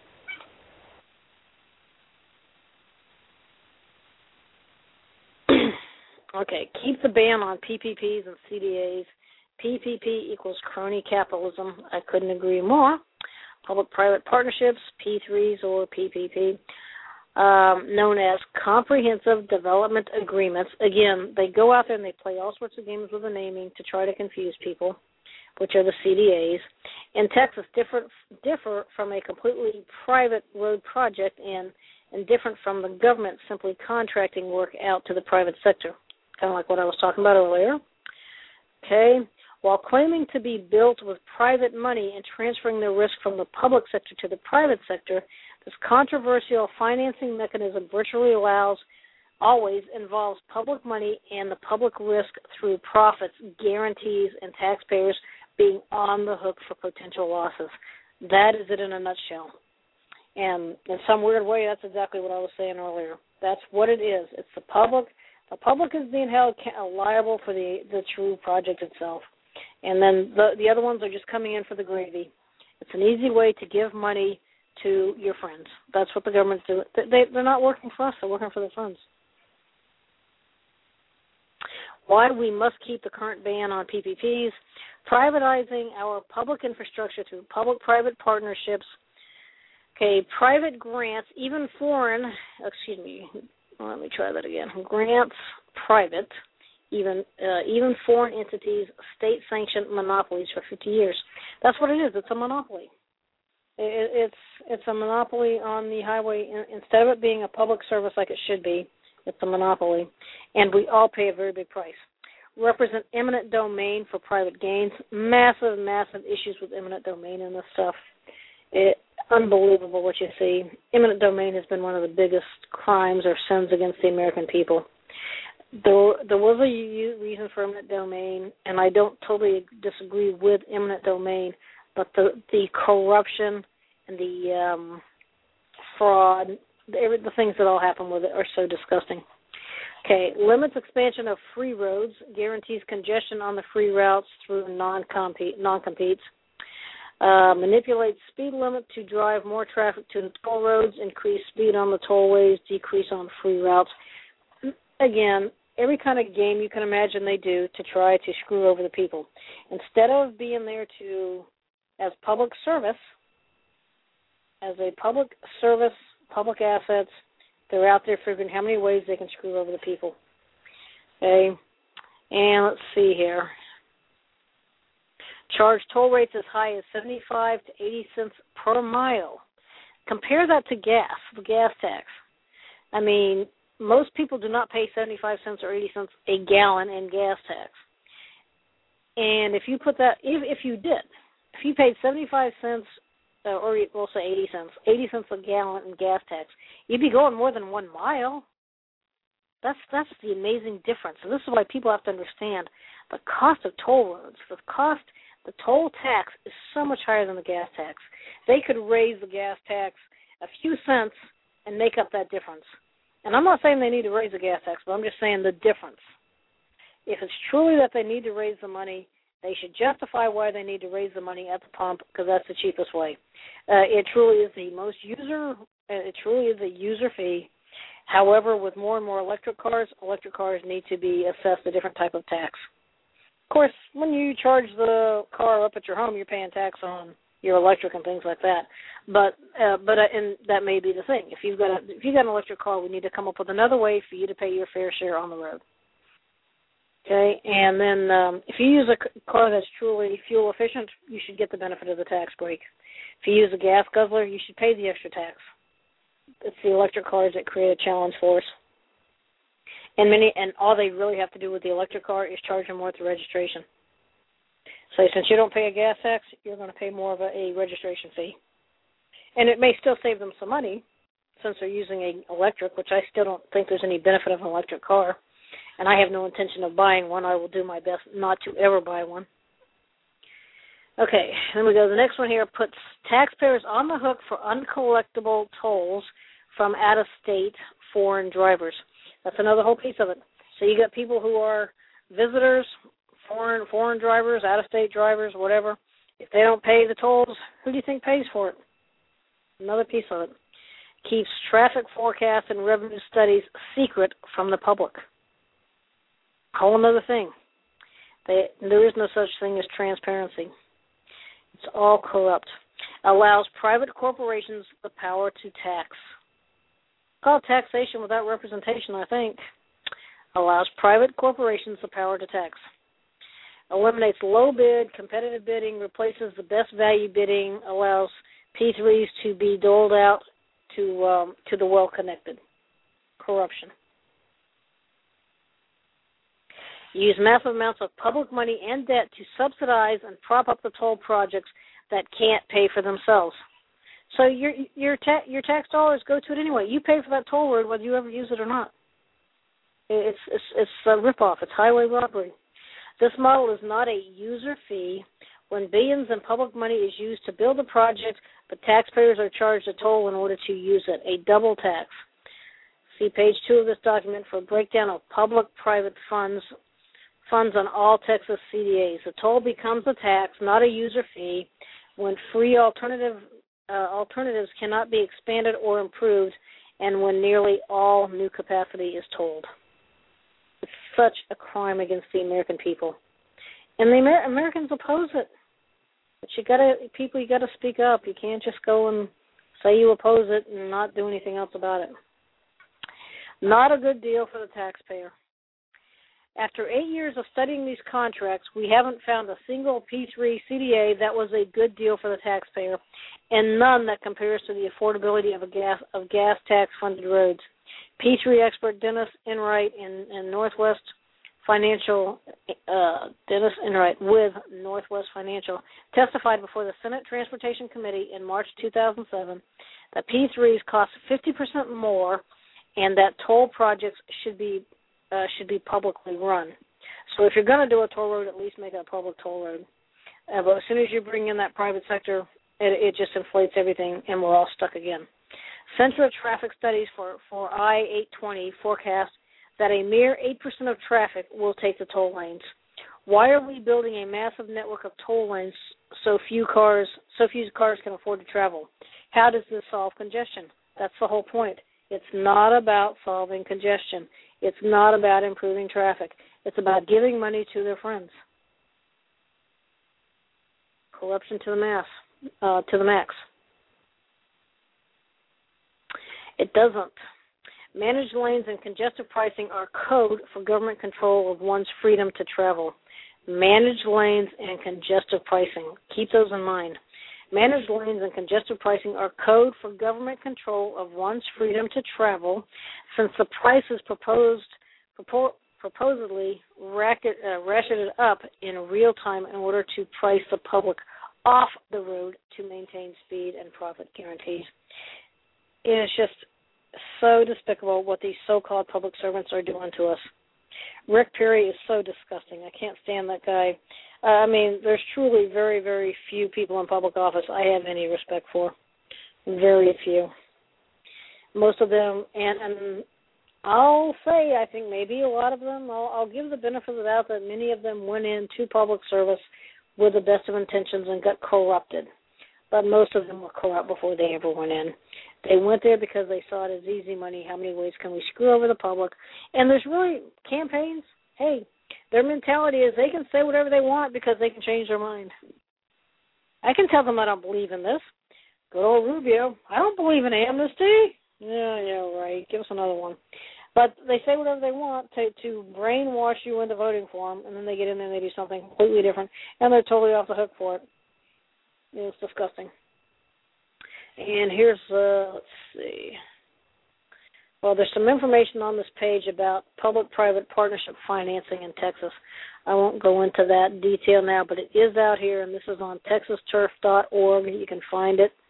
Okay, keep the ban on P P Ps and C D As. P P P equals crony capitalism. I couldn't agree more. Public-private partnerships, P threes or P P P. Um, known as comprehensive development agreements. Again, they go out there and they play all sorts of games with the naming to try to confuse people, which are the C D As. In Texas, differ, differ from a completely private road project and, and different from the government simply contracting work out to the private sector, kind of like what I was talking about earlier. Okay. While claiming to be built with private money and transferring the risk from the public sector to the private sector, this controversial financing mechanism virtually allows, always involves public money and the public risk through profits, guarantees, and taxpayers being on the hook for potential losses. That is it in a nutshell. And in some weird way, that's exactly what I was saying earlier. That's what it is. It's the public. The public is being held liable for the the true project itself. And then the the other ones are just coming in for the gravy. It's an easy way to give money to your friends. That's what the government's doing. They, they're not working for us. They're working for their friends. Why we must keep the current ban on P P Ps, privatizing our public infrastructure through public-private partnerships, okay, private grants, even foreign, excuse me, let me try that again, grants, private, even uh, even foreign entities, state-sanctioned monopolies for fifty years. That's what it is. It's a monopoly. It, it's it's a monopoly on the highway. Instead of it being a public service like it should be, it's a monopoly, and we all pay a very big price. Represent eminent domain for private gains. Massive, massive issues with eminent domain in this stuff. It, unbelievable what you see. Eminent domain has been one of the biggest crimes or sins against the American people. There, there was a reason for eminent domain, and I don't totally disagree with eminent domain, but the, the corruption and the um, fraud, the, the things that all happen with it are so disgusting. Okay, limits expansion of free roads, guarantees congestion on the free routes through non-compete, non-competes, uh, manipulates speed limit to drive more traffic to the toll roads, increase speed on the tollways, decrease on free routes. Again, every kind of game you can imagine they do to try to screw over the people. Instead of being there to, as public service, as a public service, public assets, they're out there figuring how many ways they can screw over the people. Okay, and let's see here. Charge toll rates as high as seventy-five to eighty cents per mile. Compare that to gas, the gas tax. I mean, most people do not pay seventy-five cents or eighty cents a gallon in gas tax. And if you put that, if, if you did, if you paid seventy-five cents, uh, or we'll say eighty cents, eighty cents a gallon in gas tax, you'd be going more than one mile. That's that's the amazing difference. And this is why people have to understand the cost of toll roads. The cost, the toll tax is so much higher than the gas tax. They could raise the gas tax a few cents and make up that difference. And I'm not saying they need to raise the gas tax, but I'm just saying the difference. If it's truly that they need to raise the money, they should justify why they need to raise the money at the pump, because that's the cheapest way. Uh, it truly is the most user. It truly is a user fee. However, with more and more electric cars, electric cars need to be assessed a different type of tax. Of course, when you charge the car up at your home, you're paying tax on your electric and things like that. But uh, but uh, and that may be the thing. If you've got a, if you've got an electric car, we need to come up with another way for you to pay your fair share on the road. Okay, and then um, if you use a car that's truly fuel efficient, you should get the benefit of the tax break. If you use a gas guzzler, you should pay the extra tax. It's the electric cars that create a challenge for us. And many, and all they really have to do with the electric car is charge them more at the registration. So since you don't pay a gas tax, you're going to pay more of a, a registration fee. And it may still save them some money since they're using an electric, which I still don't think there's any benefit of an electric car. And I have no intention of buying one. I will do my best not to ever buy one. Okay, then we go. The next one here puts taxpayers on the hook for uncollectible tolls from out-of-state foreign drivers. That's another whole piece of it. So you got people who are visitors, foreign foreign drivers, out-of-state drivers, whatever. If they don't pay the tolls, who do you think pays for it? Another piece of it. Keeps traffic forecasts and revenue studies secret from the public. Whole another thing. They, there is no such thing as transparency. It's all corrupt. Allows private corporations the power to tax. Called taxation without representation, I think. Allows private corporations the power to tax. Eliminates low bid, competitive bidding, replaces the best value bidding, allows P threes to be doled out to um, to the well-connected. Corruption. Use massive amounts of public money and debt to subsidize and prop up the toll projects that can't pay for themselves. So your your ta- your tax dollars go to it anyway. You pay for that toll road whether you ever use it or not. It's it's it's a ripoff. It's highway robbery. This model is not a user fee when billions in public money is used to build a project, but taxpayers are charged a toll in order to use it, a double tax. See page two of this document for a breakdown of public-private funds funds on all Texas C D As. The toll becomes a tax, not a user fee, when free alternative uh, alternatives cannot be expanded or improved, and when nearly all new capacity is tolled. It's such a crime against the American people, and the Amer- Americans oppose it. But you gotta, people, you gotta speak up. You can't just go and say you oppose it and not do anything else about it. Not a good deal for the taxpayer. After eight years of studying these contracts, we haven't found a single P three C D A that was a good deal for the taxpayer, and none that compares to the affordability of a gas of gas tax-funded roads. P three expert Dennis Enright in, in Northwest Financial, uh, Dennis Enright with Northwest Financial testified before the Senate Transportation Committee in March two thousand seven that P threes cost fifty percent more, and that toll projects should be uh, should be publicly run. So if you're going to do a toll road, at least make it a public toll road. Uh, but as soon as you bring in that private sector, it, it just inflates everything, and we're all stuck again. Central Traffic Studies for, for I eight twenty forecast that a mere eight percent of traffic will take the toll lanes. Why are we building a massive network of toll lanes so few cars so few cars can afford to travel? How does this solve congestion? That's the whole point. It's not about solving congestion. It's not about improving traffic. It's about giving money to their friends. Corruption to the mass, uh, to the max. It doesn't. Managed lanes and congestive pricing are code for government control of one's freedom to travel. Managed lanes and congestive pricing. Keep those in mind. Managed lanes and congestive pricing are code for government control of one's freedom to travel, since the price is proposed, propos- proposedly racket, uh, ratcheted up in real time in order to price the public off the road to maintain speed and profit guarantees. It is just so despicable what these so-called public servants are doing to us. Rick Perry is so disgusting. I can't stand that guy. Uh, I mean, there's truly very, very few people in public office I have any respect for. Very few. Most of them, and, and I'll say, I think maybe a lot of them, I'll, I'll give the benefit of the doubt that many of them went into public service with the best of intentions and got corrupted. But most of them were corrupt before they ever went in. They went there because they saw it as easy money. How many ways can we screw over the public? And there's really campaigns. Hey, their mentality is they can say whatever they want because they can change their mind. I can tell them I don't believe in this. Good old Rubio. I don't believe in amnesty. Yeah, yeah, right. Give us another one. But they say whatever they want to, to brainwash you into voting for them, and then they get in there and they do something completely different, and they're totally off the hook for it. It's disgusting. And here's, uh, let's see. Well, there's some information on this page about public-private partnership financing in Texas. I won't go into that in detail now, but it is out here, and this is on texas turf dot org. You can find it.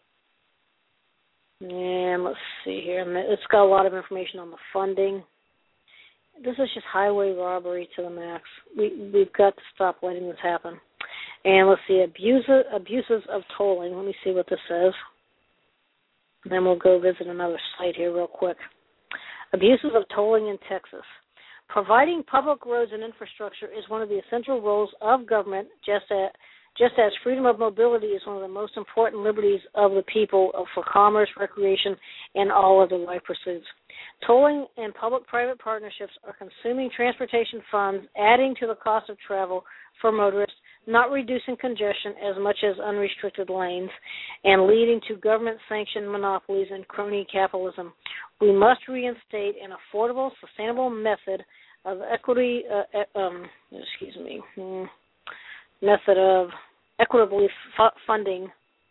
And let's see here. It's got a lot of information on the funding. This is just highway robbery to the max. We, we've got to stop letting this happen. And let's see, abuses, abuses of tolling. Let me see what this says. Then we'll go visit another site here real quick. Abuses of tolling in Texas. Providing public roads and infrastructure is one of the essential roles of government, just as, just as freedom of mobility is one of the most important liberties of the people for commerce, recreation, and all other life pursuits. Tolling and public-private partnerships are consuming transportation funds, adding to the cost of travel for motorists, not reducing congestion as much as unrestricted lanes, and leading to government-sanctioned monopolies and crony capitalism. We must reinstate an affordable, sustainable method of equity, uh, um, excuse me, hmm, method of equitably f- funding,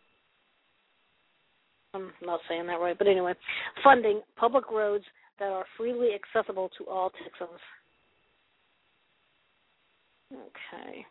I'm not saying that right, but anyway, funding public roads that are freely accessible to all Texans. Okay.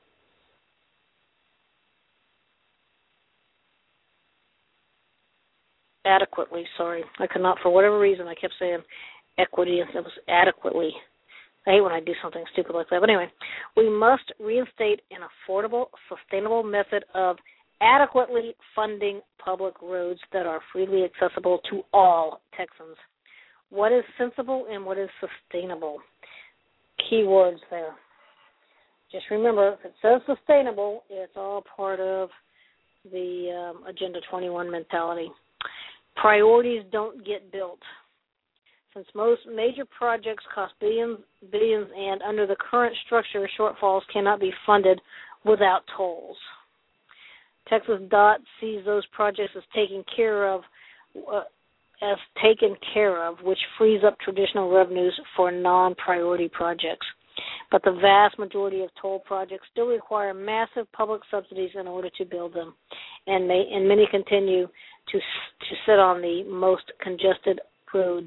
Adequately, sorry. I could not, for whatever reason, I kept saying equity, and it was adequately. I hate when I do something stupid like that. But anyway, we must reinstate an affordable, sustainable method of adequately funding public roads that are freely accessible to all Texans. What is sensible and what is sustainable? Key words there. Just remember, if it says sustainable, it's all part of the um, Agenda twenty-one mentality. Priorities don't get built. Since most major projects cost billions, billions, and under the current structure, shortfalls cannot be funded without tolls. Texas DOT sees those projects as taken care of, uh, as taken care of, which frees up traditional revenues for non-priority projects. But the vast majority of toll projects still require massive public subsidies in order to build them, and may and many continue to to sit on the most congested roads.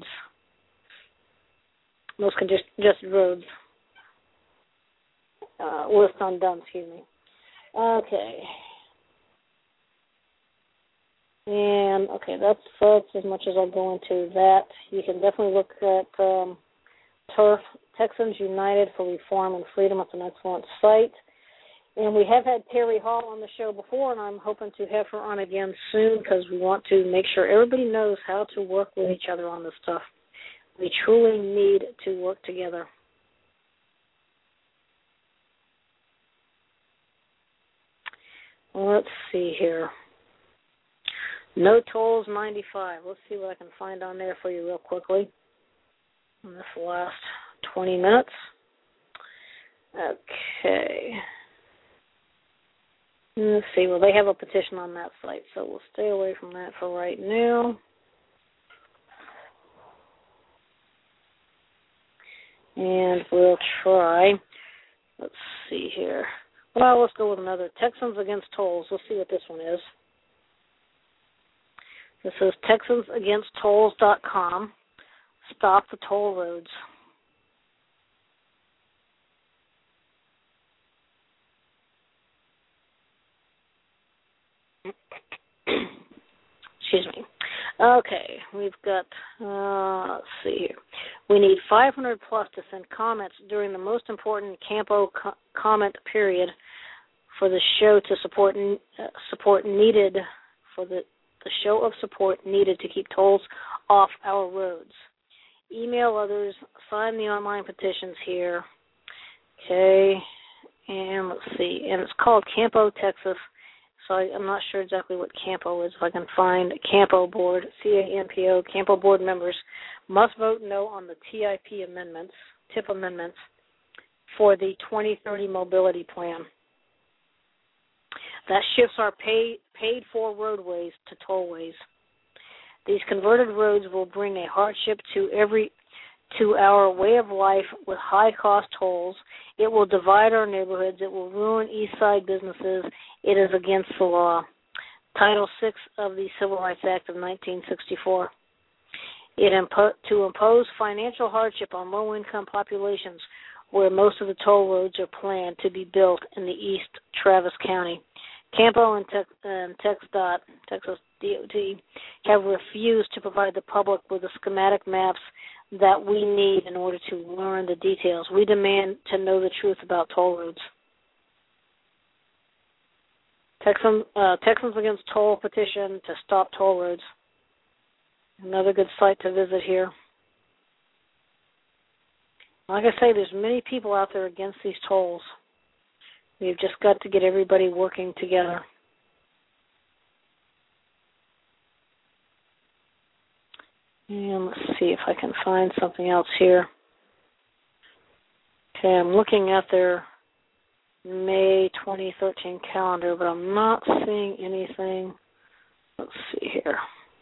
Most congested roads. Uh, list undone, excuse me. Okay. And, okay, that's, that's as much as I'll go into that. You can definitely look at um, TURF, Texans United for Reform and Freedom. It's an excellent site. And we have had Terry Hall on the show before, and I'm hoping to have her on again soon because we want to make sure everybody knows how to work with each other on this stuff. We truly need to work together. Let's see here. No Tolls ninety-five. Let's see what I can find on there for you real quickly in this last twenty minutes. Okay. Let's see. Well, they have a petition on that site, so we'll stay away from that for right now. And we'll try. Let's see here. Well, let's go with another. Texans Against Tolls. Let's see what this one is. This is Texans Against Tolls dot com. Stop the toll roads. Excuse me. Okay, we've got, uh, let's see here. We need five hundred plus to send comments during the most important Campo co- comment period for the show to support uh, support needed for the, the show of support needed to keep tolls off our roads. Email others, sign the online petitions here. Okay, and let's see, and it's called Campo, Texas. So I, I'm not sure exactly what Campo is. If I can find Campo Board, C A M P O, Campo Board members must vote no on the T I P amendments, T I P amendments, for the twenty thirty mobility plan. That shifts our pay, paid-for roadways to tollways. These converted roads will bring a hardship to every to our way of life with high-cost tolls. It will divide our neighborhoods. It will ruin East Side businesses. It is against the law. Title six of the Civil Rights Act of nineteen sixty-four. It impo- to impose financial hardship on low-income populations where most of the toll roads are planned to be built in the East Travis County. Campo and, Tex- and TxDOT, Texas D O T, have refused to provide the public with the schematic maps that we need in order to learn the details. We demand to know the truth about toll roads. Texan, uh, Texans Against Toll petition to stop toll roads. Another good site to visit here. Like I say, there's many people out there against these tolls. We've just got to get everybody working together. And let's see if I can find something else here. Okay, I'm looking at their May twenty thirteen calendar, but I'm not seeing anything. Let's see here.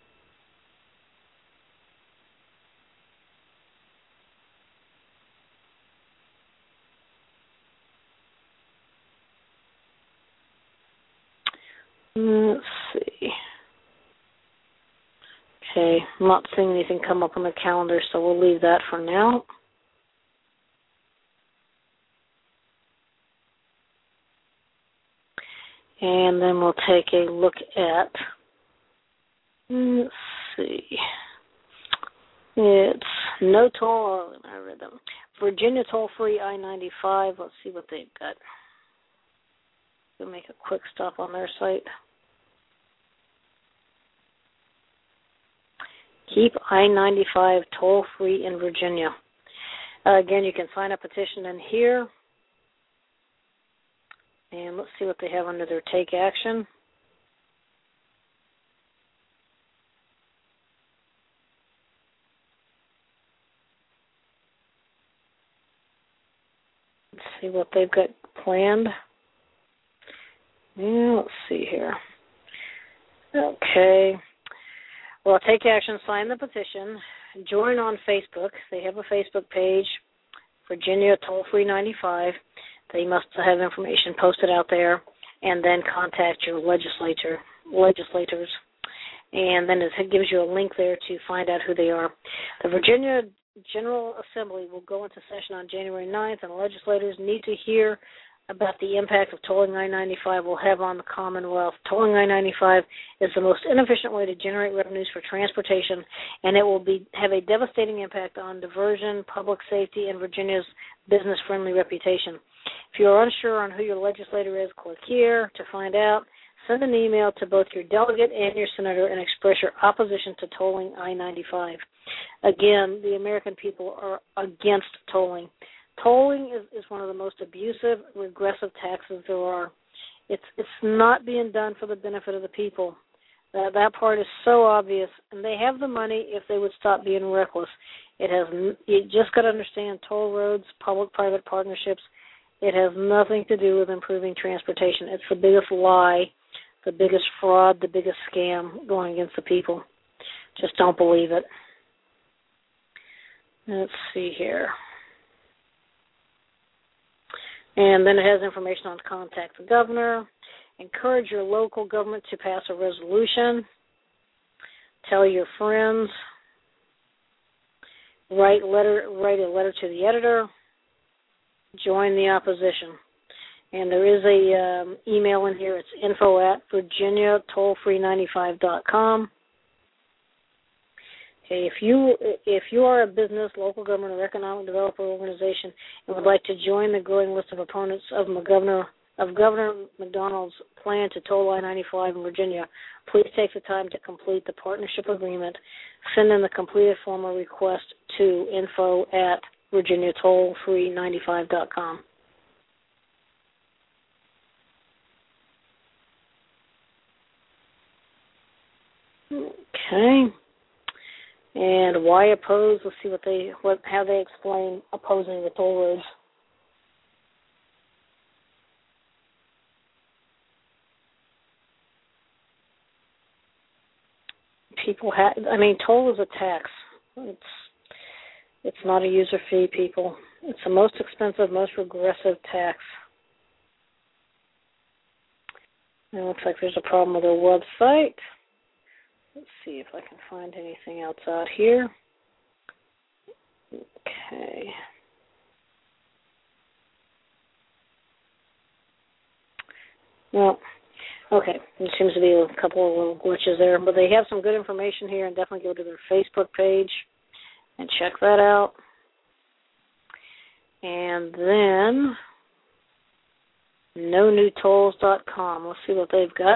Let's see. Okay, I'm not seeing anything come up on the calendar, so we'll leave that for now. And then we'll take a look at, let's see, it's no toll, I read them, Virginia toll-free I ninety-five. Let's see what they've got. We'll make a quick stop on their site. Keep I ninety-five toll-free in Virginia. Uh, again, you can sign a petition in here. And let's see what they have under their take action. Let's see what they've got planned. Yeah, let's see here. Okay. Well, take action, sign the petition, join on Facebook. They have a Facebook page, Virginia Toll-Free ninety-five. They must have information posted out there, and then contact your legislator, legislators. And then it gives you a link there to find out who they are. The Virginia General Assembly will go into session on January ninth, and legislators need to hear about the impact of tolling I ninety-five will have on the Commonwealth. Tolling I ninety-five is the most inefficient way to generate revenues for transportation, and it will be have a devastating impact on diversion, public safety, and Virginia's business-friendly reputation. If you are unsure on who your legislator is, click here to find out. Send an email to both your delegate and your senator and express your opposition to tolling I ninety-five. Again, the American people are against tolling. Tolling is, is one of the most abusive, regressive taxes there are. It's it's not being done for the benefit of the people. That that part is so obvious, and they have the money if they would stop being reckless. It has you just got to understand toll roads, public-private partnerships. It has nothing to do with improving transportation. It's the biggest lie, the biggest fraud, the biggest scam going against the people. Just don't believe it. Let's see here. And then it has information on contact the governor, encourage your local government to pass a resolution, tell your friends, write letter, write a letter to the editor, join the opposition. And there is a um, email in here. It's info at virginia toll free ninety-five dot com. Okay, if you if you are a business, local government, or economic developer organization and would like to join the growing list of opponents of Governor of Governor McDonald's plan to toll I ninety-five in Virginia, please take the time to complete the partnership agreement. Send in the completed form or request to info at virginia toll free ninety-five dot com. Okay. And why oppose? Let's see what they what how they explain opposing the toll roads. People have. I mean, toll is a tax. It's it's not a user fee. People, it's the most expensive, most regressive tax. It looks like there's a problem with their website. Let's see if I can find anything else out here. Okay. Well, okay. There seems to be a couple of little glitches there, but they have some good information here, and definitely go to their Facebook page and check that out. And then no new tolls dot com. Let's see what they've got.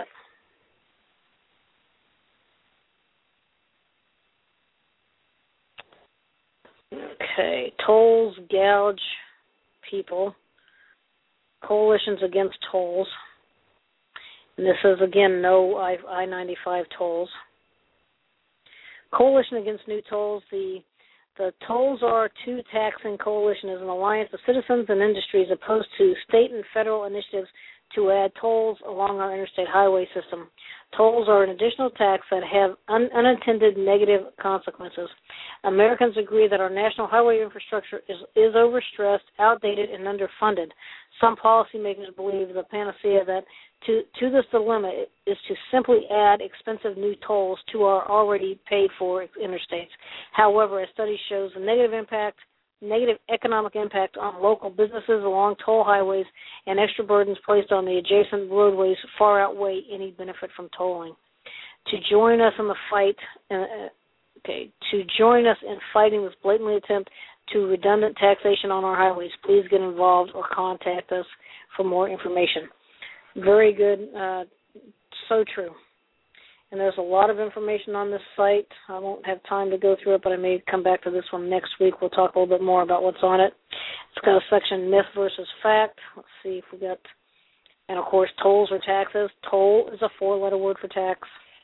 Okay, tolls gouge people, coalitions against tolls. And this is, again, no I ninety-five tolls. Coalition against new tolls. The the Tolls Are Too Taxing Coalition is an alliance of citizens and industries opposed to state and federal initiatives to add tolls along our interstate highway system. Tolls are an additional tax that have un- unintended negative consequences. Americans agree that our national highway infrastructure is, is overstressed, outdated, and underfunded. Some policymakers believe the panacea that to, to this dilemma is to simply add expensive new tolls to our already paid-for interstates. However, a study shows the negative impact negative economic impact on local businesses along toll highways and extra burdens placed on the adjacent roadways far outweigh any benefit from tolling. To join us in the fight, uh, okay, to join us in fighting this blatantly attempt to redundant taxation on our highways. Please get involved or contact us for more information. Very good. Uh, so true. And there's a lot of information on this site. I won't have time to go through it, but I may come back to this one next week. We'll talk a little bit more about what's on it. It's got a section, myth versus fact. Let's see if we got, and of course, tolls or taxes. Toll is a four-letter word for tax.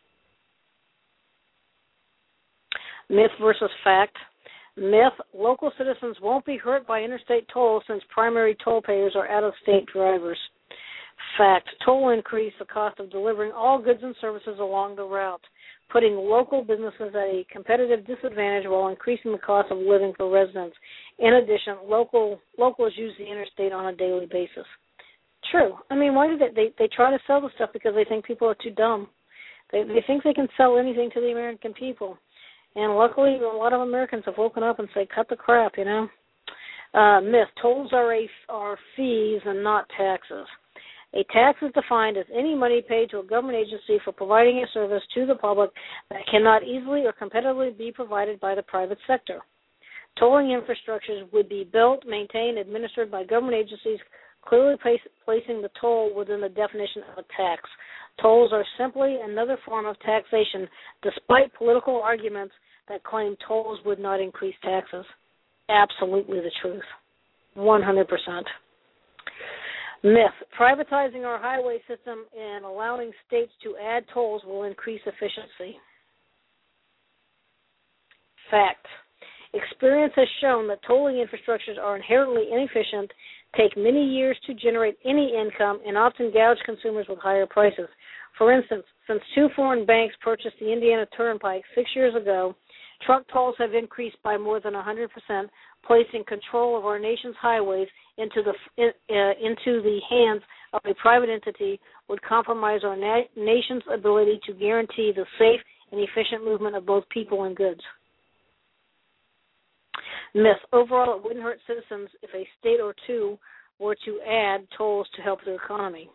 Myth versus fact. Myth, local citizens won't be hurt by interstate tolls since primary toll payers are out-of-state drivers. Fact, toll increase the cost of delivering all goods and services along the route, putting local businesses at a competitive disadvantage while increasing the cost of living for residents. In addition, local locals use the interstate on a daily basis. True. I mean, why do they, they, they try to sell the stuff because they think people are too dumb. They, they think they can sell anything to the American people. And luckily, a lot of Americans have woken up and say, cut the crap, you know. Uh, myth, tolls are, a, are fees and not taxes. A tax is defined as any money paid to a government agency for providing a service to the public that cannot easily or competitively be provided by the private sector. Tolling infrastructures would be built, maintained, administered by government agencies, clearly place, placing the toll within the definition of a tax. Tolls are simply another form of taxation, despite political arguments that claim tolls would not increase taxes. Absolutely the truth. one hundred percent. Myth, privatizing our highway system and allowing states to add tolls will increase efficiency. Fact, experience has shown that tolling infrastructures are inherently inefficient, take many years to generate any income, and often gouge consumers with higher prices. For instance, since two foreign banks purchased the Indiana Turnpike six years ago, truck tolls have increased by more than one hundred percent, placing control of our nation's highways into the uh, into the hands of a private entity would compromise our na- nation's ability to guarantee the safe and efficient movement of both people and goods. Myth, overall it wouldn't hurt citizens if a state or two were to add tolls to help their economy.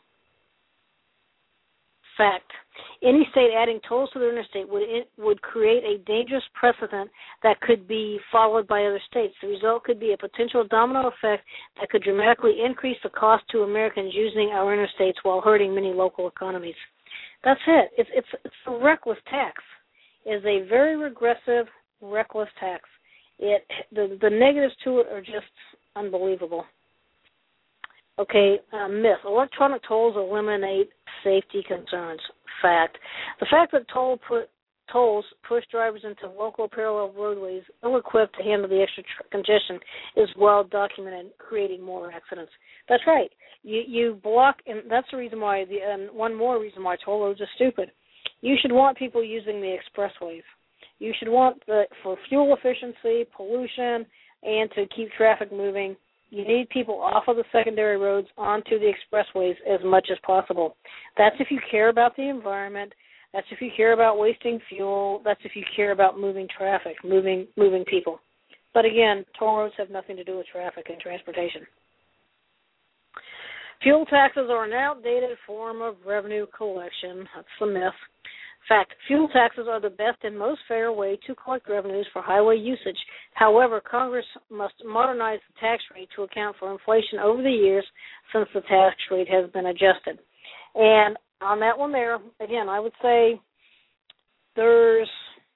Fact, any state adding tolls to the interstate would it would create a dangerous precedent that could be followed by other states. The result could be a potential domino effect that could dramatically increase the cost to Americans using our interstates while hurting many local economies. That's it. It's it's it's a reckless tax. It's a very regressive, reckless tax. It the the negatives to it are just unbelievable. Okay, uh, myth. Electronic tolls eliminate safety concerns. Fact. The fact that toll put, tolls push drivers into local parallel roadways ill-equipped to handle the extra tr- congestion is well documented, creating more accidents. That's right. You you block, and that's the reason why, the and one more reason why toll roads are stupid. You should want people using the expressways. You should want, the, for fuel efficiency, pollution, and to keep traffic moving, you need people off of the secondary roads onto the expressways as much as possible. That's if you care about the environment. That's if you care about wasting fuel. That's if you care about moving traffic, moving moving people. But again, toll roads have nothing to do with traffic and transportation. Fuel taxes are an outdated form of revenue collection. That's the myth. Fact, fuel taxes are the best and most fair way to collect revenues for highway usage. However, Congress must modernize the tax rate to account for inflation over the years since the tax rate has been adjusted. And on that one there, again, I would say there's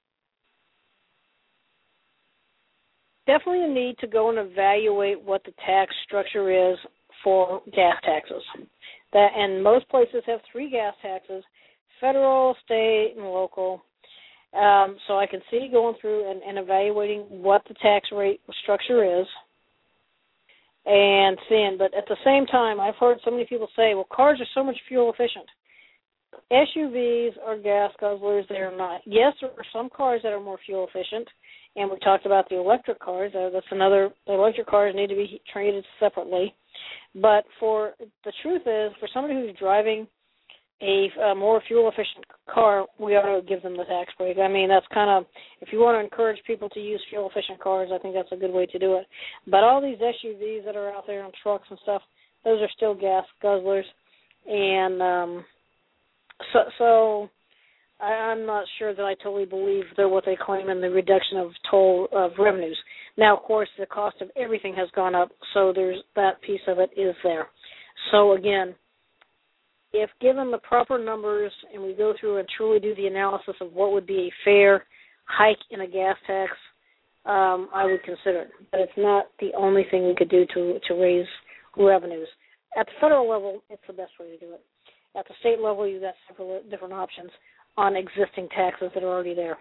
definitely a need to go and evaluate what the tax structure is for gas taxes. That, and most places have three gas taxes: federal, state, and local. Um, so I can see going through and, and evaluating what the tax rate structure is and seeing. But at the same time, I've heard so many people say, well, cars are so much fuel efficient. S U Vs are gas guzzlers. They are not. Yes, there are some cars that are more fuel efficient, and we talked about the electric cars. Uh, that's another, the electric cars need to be treated separately. But for the truth is, for somebody who's driving a, a more fuel-efficient car, we ought to give them the tax break. I mean, that's kind of, if you want to encourage people to use fuel-efficient cars, I think that's a good way to do it. But all these S U Vs that are out there and trucks and stuff, those are still gas guzzlers. And um, so, so I, I'm not sure that I totally believe they're what they claim in the reduction of toll of revenues. Now, of course, the cost of everything has gone up, so there's that piece of it is there. So, again, if given the proper numbers and we go through and truly do the analysis of what would be a fair hike in a gas tax, um, I would consider it. But it's not the only thing we could do to, to raise revenues. At the federal level, it's the best way to do it. At the state level, you've got several different options on existing taxes that are already there.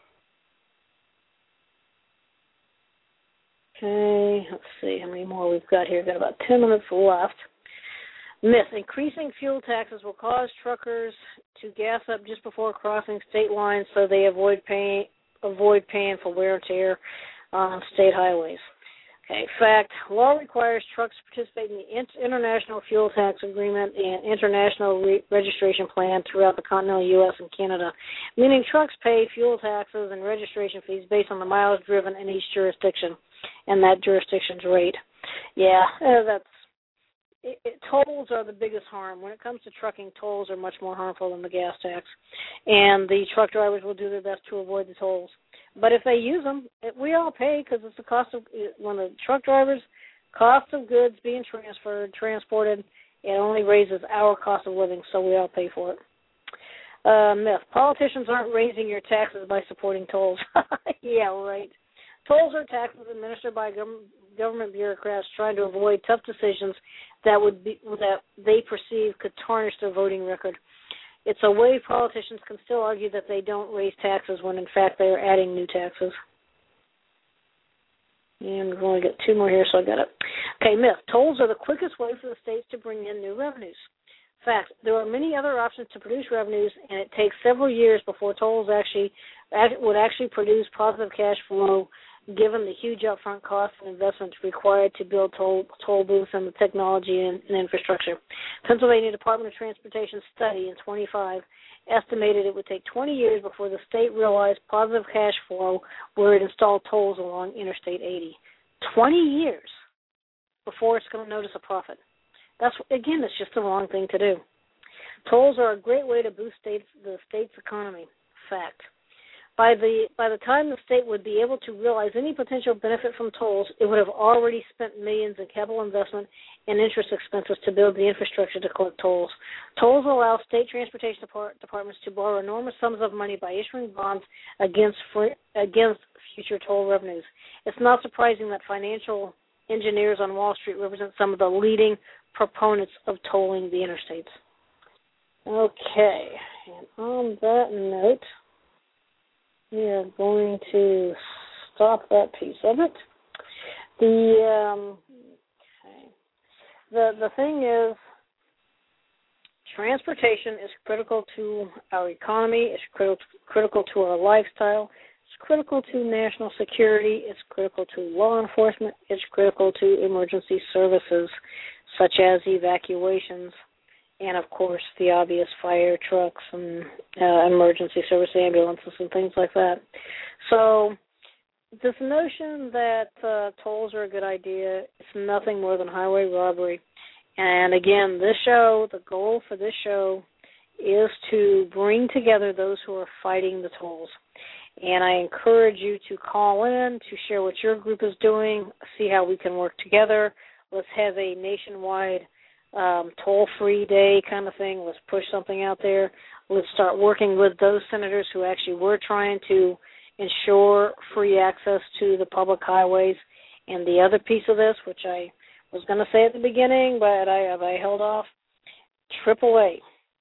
Okay, let's see how many more we've got here. We've got about ten minutes left. Myth: increasing fuel taxes will cause truckers to gas up just before crossing state lines so they avoid paying avoid paying for wear and tear on state highways. Okay, fact: law requires trucks to participate in the International Fuel Tax Agreement and International Re- Registration Plan throughout the continental U S and Canada, meaning trucks pay fuel taxes and registration fees based on the miles driven in each jurisdiction and that jurisdiction's rate. Yeah, uh, that's it, it, tolls are the biggest harm. When it comes to trucking, tolls are much more harmful than the gas tax, and the truck drivers will do their best to avoid the tolls. But if they use them, it, we all pay because it's the cost of, when the truck drivers, cost of goods being transferred, transported, it only raises our cost of living, so we all pay for it. Uh, myth: politicians aren't raising your taxes by supporting tolls. Yeah, right. Tolls are taxes administered by government, government bureaucrats trying to avoid tough decisions that would be that they perceive could tarnish their voting record. It's a way politicians can still argue that they don't raise taxes when, in fact, they are adding new taxes. And we're going to get two more here, so I got it. Okay, myth: tolls are the quickest way for the states to bring in new revenues. Fact: there are many other options to produce revenues, and it takes several years before tolls actually would actually produce positive cash flow, given the huge upfront costs and investments required to build toll, toll booths and the technology and, and infrastructure. Pennsylvania Department of Transportation study in twenty-five estimated it would take twenty years before the state realized positive cash flow where it installed tolls along Interstate eighty. twenty years before it's going to notice a profit. That's, again, it's just the wrong thing to do. Tolls are a great way to boost states, the state's economy. Fact. By the by the time the state would be able to realize any potential benefit from tolls, it would have already spent millions in capital investment and interest expenses to build the infrastructure to collect tolls. Tolls allow state transportation depart- departments to borrow enormous sums of money by issuing bonds against free, against future toll revenues. It's not surprising that financial engineers on Wall Street represent some of the leading proponents of tolling the interstates. Okay, and on that note, we are going to stop that piece of it. The um, okay. the the thing is, transportation is critical to our economy. It's critical critical to our lifestyle. It's critical to national security. It's critical to law enforcement. It's critical to emergency services, such as evacuations, and, of course, the obvious fire trucks and uh, emergency service ambulances and things like that. So this notion that uh, tolls are a good idea is nothing more than highway robbery. And, again, this show, the goal for this show is to bring together those who are fighting the tolls. And I encourage you to call in, to share what your group is doing, see how we can work together. Let's have a nationwide Um, toll-free day kind of thing. Let's push something out there. Let's start working with those senators who actually were trying to ensure free access to the public highways. And the other piece of this, which I was going to say at the beginning, but I, I held off, triple A.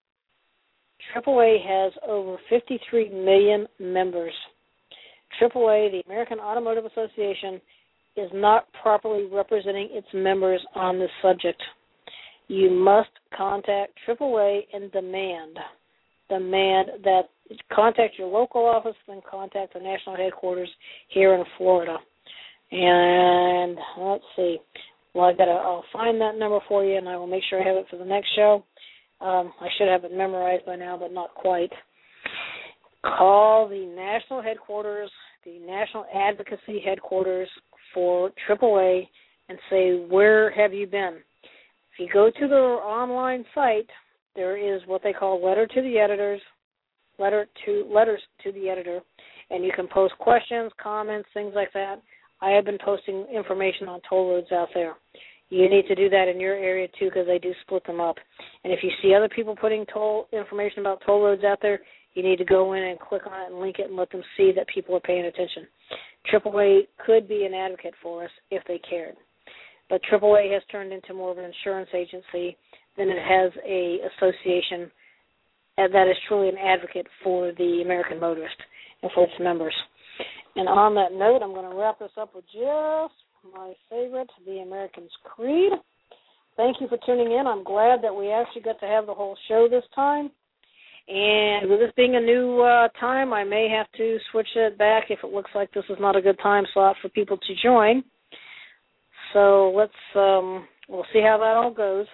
triple A has over fifty-three million members. triple A, the American Automotive Association, is not properly representing its members on this subject. You must contact triple A and demand, demand that contact your local office, then contact the national headquarters here in Florida. And let's see. Well, I gotta, I'll find that number for you, and I will make sure I have it for the next show. Um, I should have it memorized by now, but not quite. Call the national headquarters, the national advocacy headquarters for triple A, and say, where have you been? If you go to their online site, there is what they call letter to the editors, letter to letters to the editor, and you can post questions, comments, things like that. I have been posting information on toll roads out there. You need to do that in your area, too, because they do split them up. And if you see other people putting toll information about toll roads out there, you need to go in and click on it and link it and let them see that people are paying attention. triple A could be an advocate for us if they cared. But triple A has turned into more of an insurance agency than it has a association that is truly an advocate for the American motorist and for its members. And on that note, I'm going to wrap this up with just my favorite, the American's Creed. Thank you for tuning in. I'm glad that we actually got to have the whole show this time. And with this being a new uh, time, I may have to switch it back if it looks like this is not a good time slot for people to join. So let's, um, we'll see how that all goes.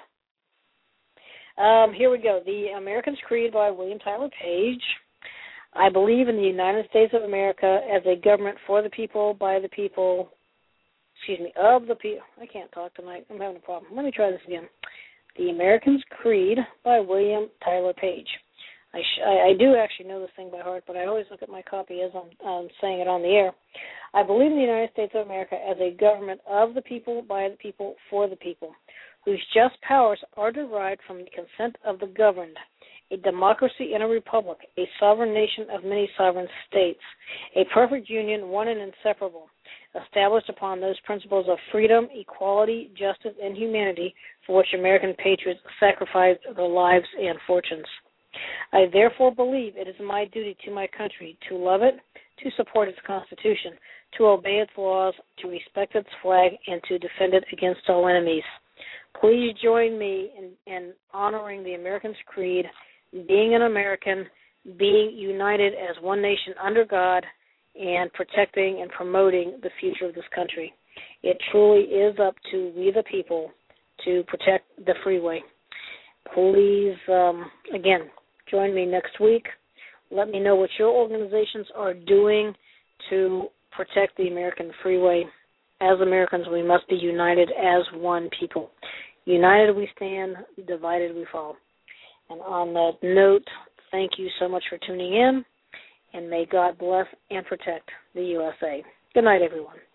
Um, here we go. The American's Creed by William Tyler Page. I believe in the United States of America as a government for the people, by the people, excuse me, of the people. I can't talk tonight. I'm having a problem. Let me try this again. The American's Creed by William Tyler Page. I, sh- I, I do actually know this thing by heart, but I always look at my copy as I'm um, saying it on the air. I believe in the United States of America as a government of the people, by the people, for the people, whose just powers are derived from the consent of the governed, a democracy and a republic, a sovereign nation of many sovereign states, a perfect union, one and inseparable, established upon those principles of freedom, equality, justice, and humanity for which American patriots sacrificed their lives and fortunes. I therefore believe it is my duty to my country to love it, to support its Constitution, to obey its laws, to respect its flag, and to defend it against all enemies. Please join me in, in honoring the American's Creed, being an American, being united as one nation under God, and protecting and promoting the future of this country. It truly is up to we the people to protect the freeway. Please, um, again, join me next week. Let me know what your organizations are doing to protect the American freeway. As Americans, we must be united as one people. United we stand, divided we fall. And on that note, thank you so much for tuning in, and may God bless and protect the U S A. Good night, everyone.